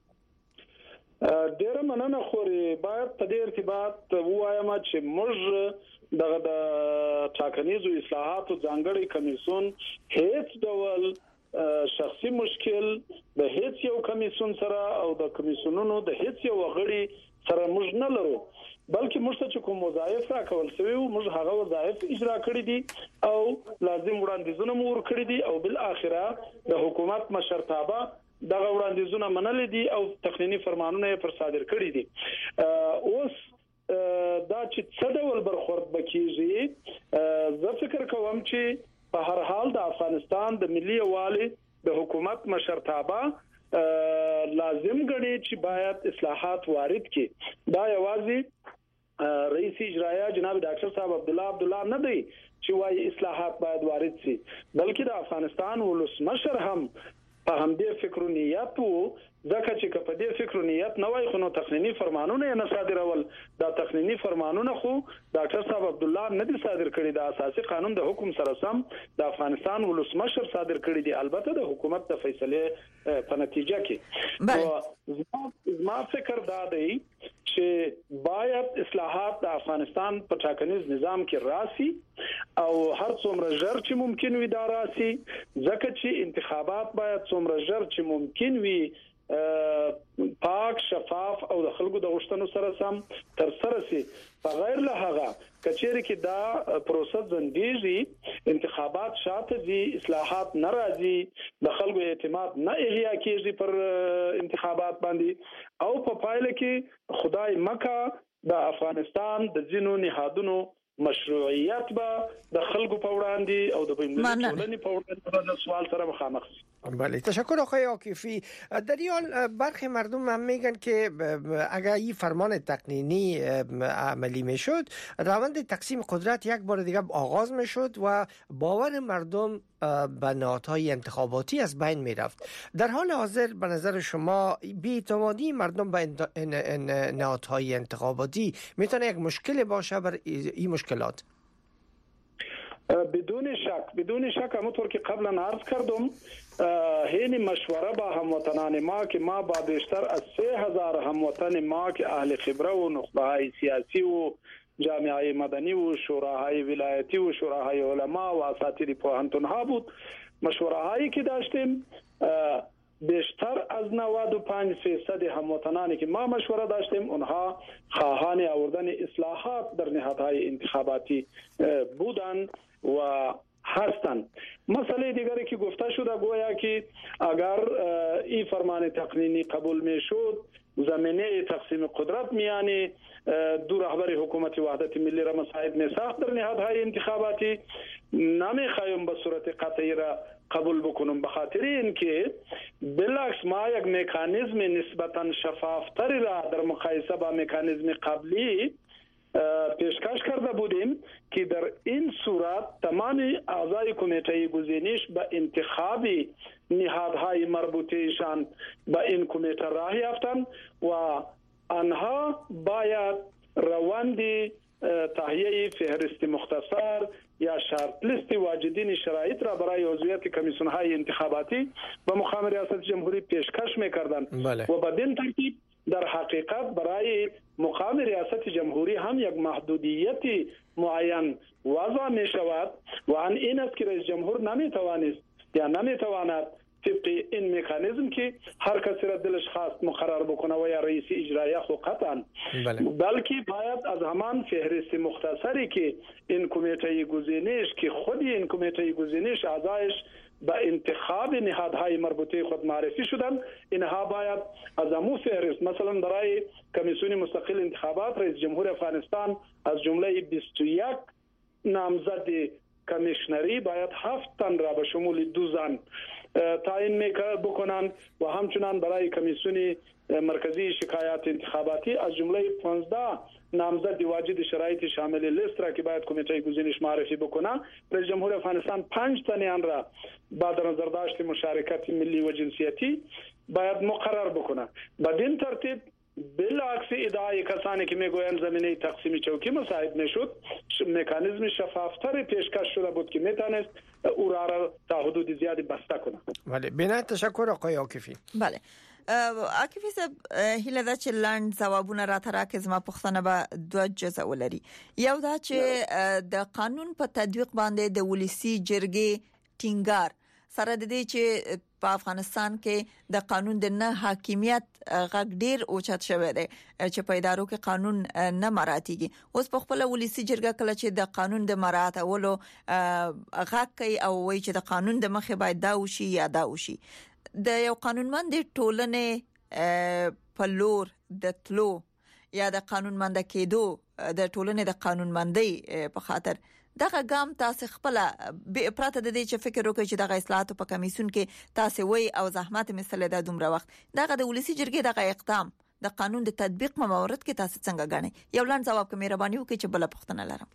ډیره مننه خوري. باید په دې ارتباط وایم چې موږ دغه د ټاکنیزو اصلاحاتو ځانګړي کمیسیون هیڅ ډول شخصي مشکل د هیڅ یو کمیسیون سره او د کمیسیونونو د هیڅ یو غړي سره موږ نه لرو، بلکې موږ ته کوم وظایف راکول شوی او موږ هغه وظایف اجرا کړی دي او لازم وړاندیزونه مور کړی دي او بل اخره د حکومت مشرتابه دغه وړاندیزونه منل دي او تقنینی فرمانونه پر صادر کړی دي. اوس دا چې څه ډول برخورد بکیږي زه فکر کوم چې په هر حال د افغانستان د ملي یوالي د حکومت مشرتابه لازم غړي چې باید اصلاحات وارد کړي. دا یوازې رئیس اجرایه جناب ډاکټر صاحب عبد الله نه دی چې وايي اصلاحات باید وارد شي، بلکې د افغانستان ولسمشر هم په همدې فکر او نیت وو، ځکه چې په دې فکر او نیت نه وای خو نو تقنینی فرمانونه نه صادرول. دا تقنینی فرمانونه خو ډاکټر صاحب عبد الله نه دي صادر کړي، د اساسي قانون د حکم سره سم د افغانستان ولسمشر صادر کړي دي، البته د حکومت د فیصله په نتیجه کې. ما فکر دا دی چې باید اصلاحات د افغانستان په ټاکنیز نظام کې راسي او هر څومره ژر چې ممکن وي دا راسي، ځکه چې انتخابات باید څومره ژر چې ممکن وي پاک شفاف او د خلکو د غوښتنو سره سم تر سره شي. بغیر له هغه کچېره کې دا پروسه ځندېږي، انتخابات شاته دي، اصلاحات ناراضي، د خلکو اعتماد نه احیا کیږي پر انتخابات باندې او په پایله کې خدای مکه د افغانستان د ځینو نهادونو مشروعیت به د خلکو په وړاندې او د ټولنې په وړاندې د سوال سره مخامخ شي.
بله، تشکر آقای عاکفی. در این حال برخی مردم هم میگن که اگر این فرمان تقنینی عملی میشد روند تقسیم قدرت یک بار دیگه آغاز میشد و باور مردم به نهادهای انتخاباتی از بین میرفت. در حال حاضر به نظر شما بی‌اعتمادی مردم به نهادهای انتخاباتی میتونه یک مشکل باشه بر این مشکلات؟
بدون شک همونطور که قبلا عرض کردم حین مشوره با هموطنان ما که ما با بیشتر از 3000 هموطن ما که اهل خبره و نخبه‌های سیاسی و جامعه مدنی و شوراهای ولایتی و شوراهای علما و اساتید پوهنتون‌ها بود، مشوره هایی که داشتیم بیشتر از 95% هموطنانی که ما مشوره داشتیم اونها خواهان آوردن اصلاحات در نهادهای انتخاباتی بودند و هستند. مسئله دیگری که گفته شده گویا که اگر این فرمان تقنینی قبول میشد زمینه تقسیم قدرت میانی دو رهبر حکومت وحدت ملی را مساعد میساخت در نهادهای انتخاباتی، نمیخوایم به صورت قطعی را قبول بکنم، به خاطر اینکه بالعکس ما یک مکانیزم نسبتا شفافتری را در مقایسه با مکانیزم قبلی پیشکش کرده بودیم که در این صورت تمام اعضای کمیته گزینش به انتخاب نهادهای مربوطهشان به این کمیته راه یافتند و آنها باید روند تهیه فهرست مختصر یا شرط لیست واجدین شرایط را برای عضویت کمیسیون های انتخاباتی به مقام ریاست جمهوری پیشکش می‌کردند و بدین ترتیب در حقیقت برای مقام ریاست جمهوری هم یک محدودیت معین وضع می شود و آن این است که رئیس جمهور نمیتوانست یا نمیتواند طبق این مکانیزم که هر کسی را دلش خواست مقرر بکنه و یا رئیس اجرایی خو قطعا بلکه باید از همان فهرست مختصری که این کمیته گزینش که خود این کمیته گزینش اعضایش با انتخاب نهادهای مربوطه خود معرفی شدن، اینها باید از امو فهرست مثلا برای کمیسیون مستقل انتخابات رئیس جمهور افغانستان از جمله 21 نامزد کمیشنری باید 7 تن را به شمول 2 زن تعیین بکنند و همچنان برای کمیسیون مرکزی شکایات انتخاباتی از جمله 15 نامزد واجد شرایط شامل لیست را که باید کمیته گزینش معرفی بکنه، رئیس جمهور افغانستان 5 تن آن را با در نظر داشت مشارکت ملی و جنسیتی باید مقرر بکنه. بدین ترتیب بالعکس ادعای کسانی که میگویند زمینه تقسیم چوکی مساعد نشد، مکانیزم شفافتر پیشکش شده بود که میتونست او را تا حدود زیادی بسته کنه.
بله، بنایت تشکر آقای عاکفی.
بله عاکفی صاحب، هیله دا چې لاند ځوابونه راته راکړي. زما پوښتنه به 2 جزء ولري. یو دا چې د قانون په تطبیق باندې د ولسی جرګې ټینګار سره د دې چې په افغانستان کې د قانون د نه حاکمیت غږ ډیر اوچت شوی دی چې په ادارو کې قانون نه مراعاتيږي. اوس په خپل ولسی جرګه کله چې د قانون د مراعاتولو غږ کوي او وایي چې د قانون د مخې باید دا وشي یا دا وشي، د یو قانونمند ټولنې په لور د تلو یا د قانونمند کېدو د ټولنې د قانونمندۍ په خاطر دغه ګام تاسو خپل به پراته د دې چې فکر وکړي چې دغه اصلاحات په کمیسیون کې تاسو وای او زحمت مثله د دومره وخت دغه د ولسی جرګې دغه اقدام د قانون د تطبیق په مورد کې تاسو څنګه غنئ؟ یو لاند جواب کوم مهرباني وکړئ چې بل پوښتنه لرم.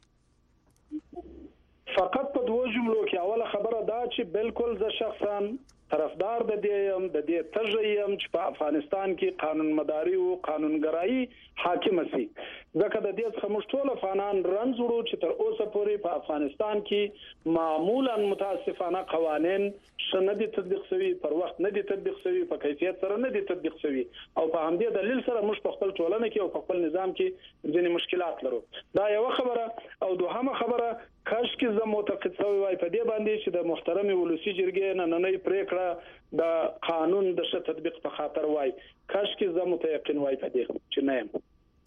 فقط په 2 جملو کې اوله خبره دا چې بالکل ز شخصا طرفدار د دې تجریم چې په افغانستان کې قانون مداري او قانونګرایي حاکم سي، ځکه د دې څخه مشټول افغانان رنځړو چې تر اوسه پورې په افغانستان کې معمولا متاسفانه قوانين سند تطبیق شوی، پر وخت نه دي تطبیق شوی، په کیفیت سره نه دي تطبیق شوی او په همدې دلیل سره موږ په خپل ټولنه کې او په خپل نظام کې ځینې مشکلات لرو. دا یو خبره او دوهمه خبره کاش کې زه معتقد شوی وای په دې باندې چې د محترم ولسی جرګې نننۍ پریکړه د قانون د ښه تطبیق په خاطر وای، کاش کې زه متيقن وای په دې چې نه یم.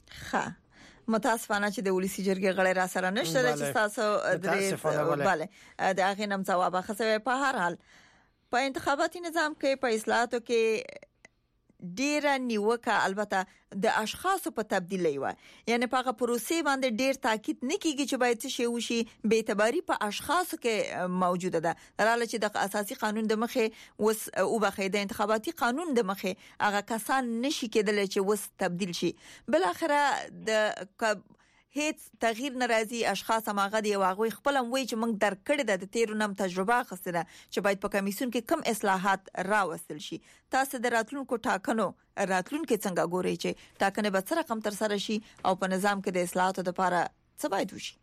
متاسفانه چې د ولسی جرګې غړي را سره نشته چې تاسو درې بله د هغه نم جواب اخیستوي. په هر حال په انتخاباتي نظام کې په اصلاحاتو کې ډیره نیوکه البته د اشخاصو په تبدیلی و، یعنی په هغه پروسې باندې ډیر تاکید نه کیږي چې باید څه شی وشي، به اعتباري په اشخاصو کې موجوده ده. رااله چې د اساسي قانون د مخه وس او بخیده انتخاباتي قانون د مخه هغه کسان نشي کېدل چې وس تبدیل شي. بل اخره د هیڅ تغییر ناراضي اشخاص ماغه دی واغوي خپل وی چې موږ درکړه د تیرو نم تجربه خسته چې باید په کمیسیون کې کم اصلاحات راوستل شي. تاسو د راتلونکو ټاکنو راتلونکو څنګه ګورئ چې ټاکنه به سره کم تر سره شي او په نظام کې د اصلاحاتو لپاره څه باید وشي؟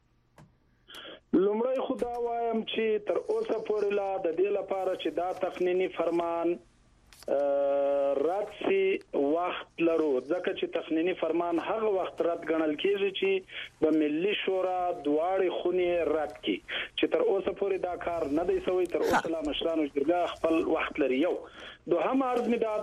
لومړی خدا وایم چې تر اوسه پورې لا د دې لپاره چې دا تقنینی فرمان رد سي وخت لرو، ځکه چې تقنینی فرمان هغه وخت رد ګڼل کیږي چې د ملي شورا دواړي خونې رد کی، چې تر اوسه پورې دا کار نه دی شوی. تر اوسه لا مشرانو جرګه خپل وخت لري. یو دوهم عرض می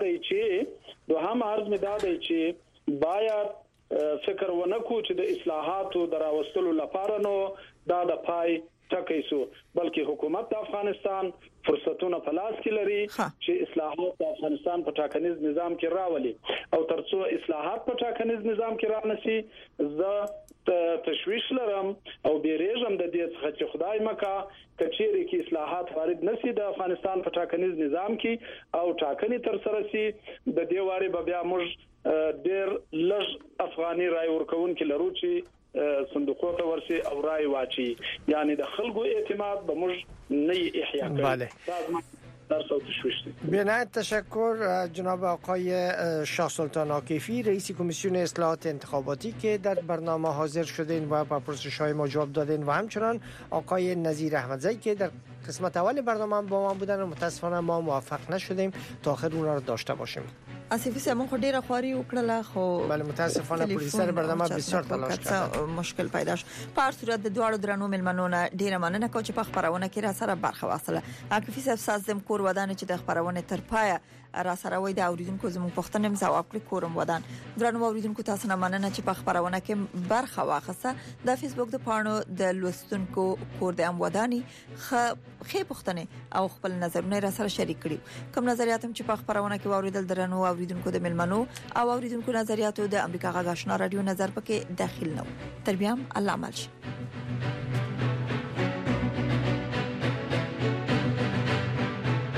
دا دی چې باید فکر ونکو چې د اصلاحاتو دراوستلو لپاره نو دا د پای ټکی سو، بلکې حکومت د افغانستان فرصتونه په لاس کې لري چې اصلاحات د افغانستان په ټاکنیز نظام کې راولي او ترڅو اصلاحات په ټاکنیز نظام کې رانسي زه تشویش لرم او بیریږم د دې څخه چې خدای مکه کچېری کې اصلاحات وارد نشي د افغانستان په ټاکنیز نظام کې او ټاکنې تر سره سي د دې واره بیا موږ ډېر لږ افغاني رای ورکون کې لرو چې صندوقو ته ورسي او رای واچي یعنی د خلکو اعتماد به موږ نه احیا کوي.
بله.
در صوت شوشتی.
بنهایت تشکر جناب آقای شاه سلطان عاکفی رئیس کمیسیون اصلاحات انتخاباتی که در برنامه حاضر شدین و با پرسش‌های ما جواب دادین و همچنان آقای نظیر احمدزی که در قسمت اول برنامه با ما بودن و متاسفانه ما موفق نشدیم تا آخر اون را داشته باشیم.
اسفی سمون خو ډیره خواري وکړه خو
بله متاسفانه پروډوسر برنامه بسیار تلاش کرد
مشکل پیدا شو. په هر صورت د دوړو درنو ملمنو نه ډیره مننه کوم چې په خبرونه کې را سره برخه واخله. اسفی سازم کور ودان چې د خبرونه تر پای را سره وای د اوریدونکو زموږ پوښتنې ځواب کړی کورم ودان. درنو اوریدونکو تاسو نه مننه چې په خبرونه کې برخه واخسته. د فیسبوک د پاڼو د لوستونکو کور د ام ودانی خې پوښتنې او خپل نظرونه را سره شریک کړي. کوم نظریاتم چې په خبرونه کې اوریدل درنو اوریدونکو د ملمنو او اوریدونکو نظریاتو د امریکا غاښنا رادیو نظر پکې داخل نو. تر بیا الله مل شي.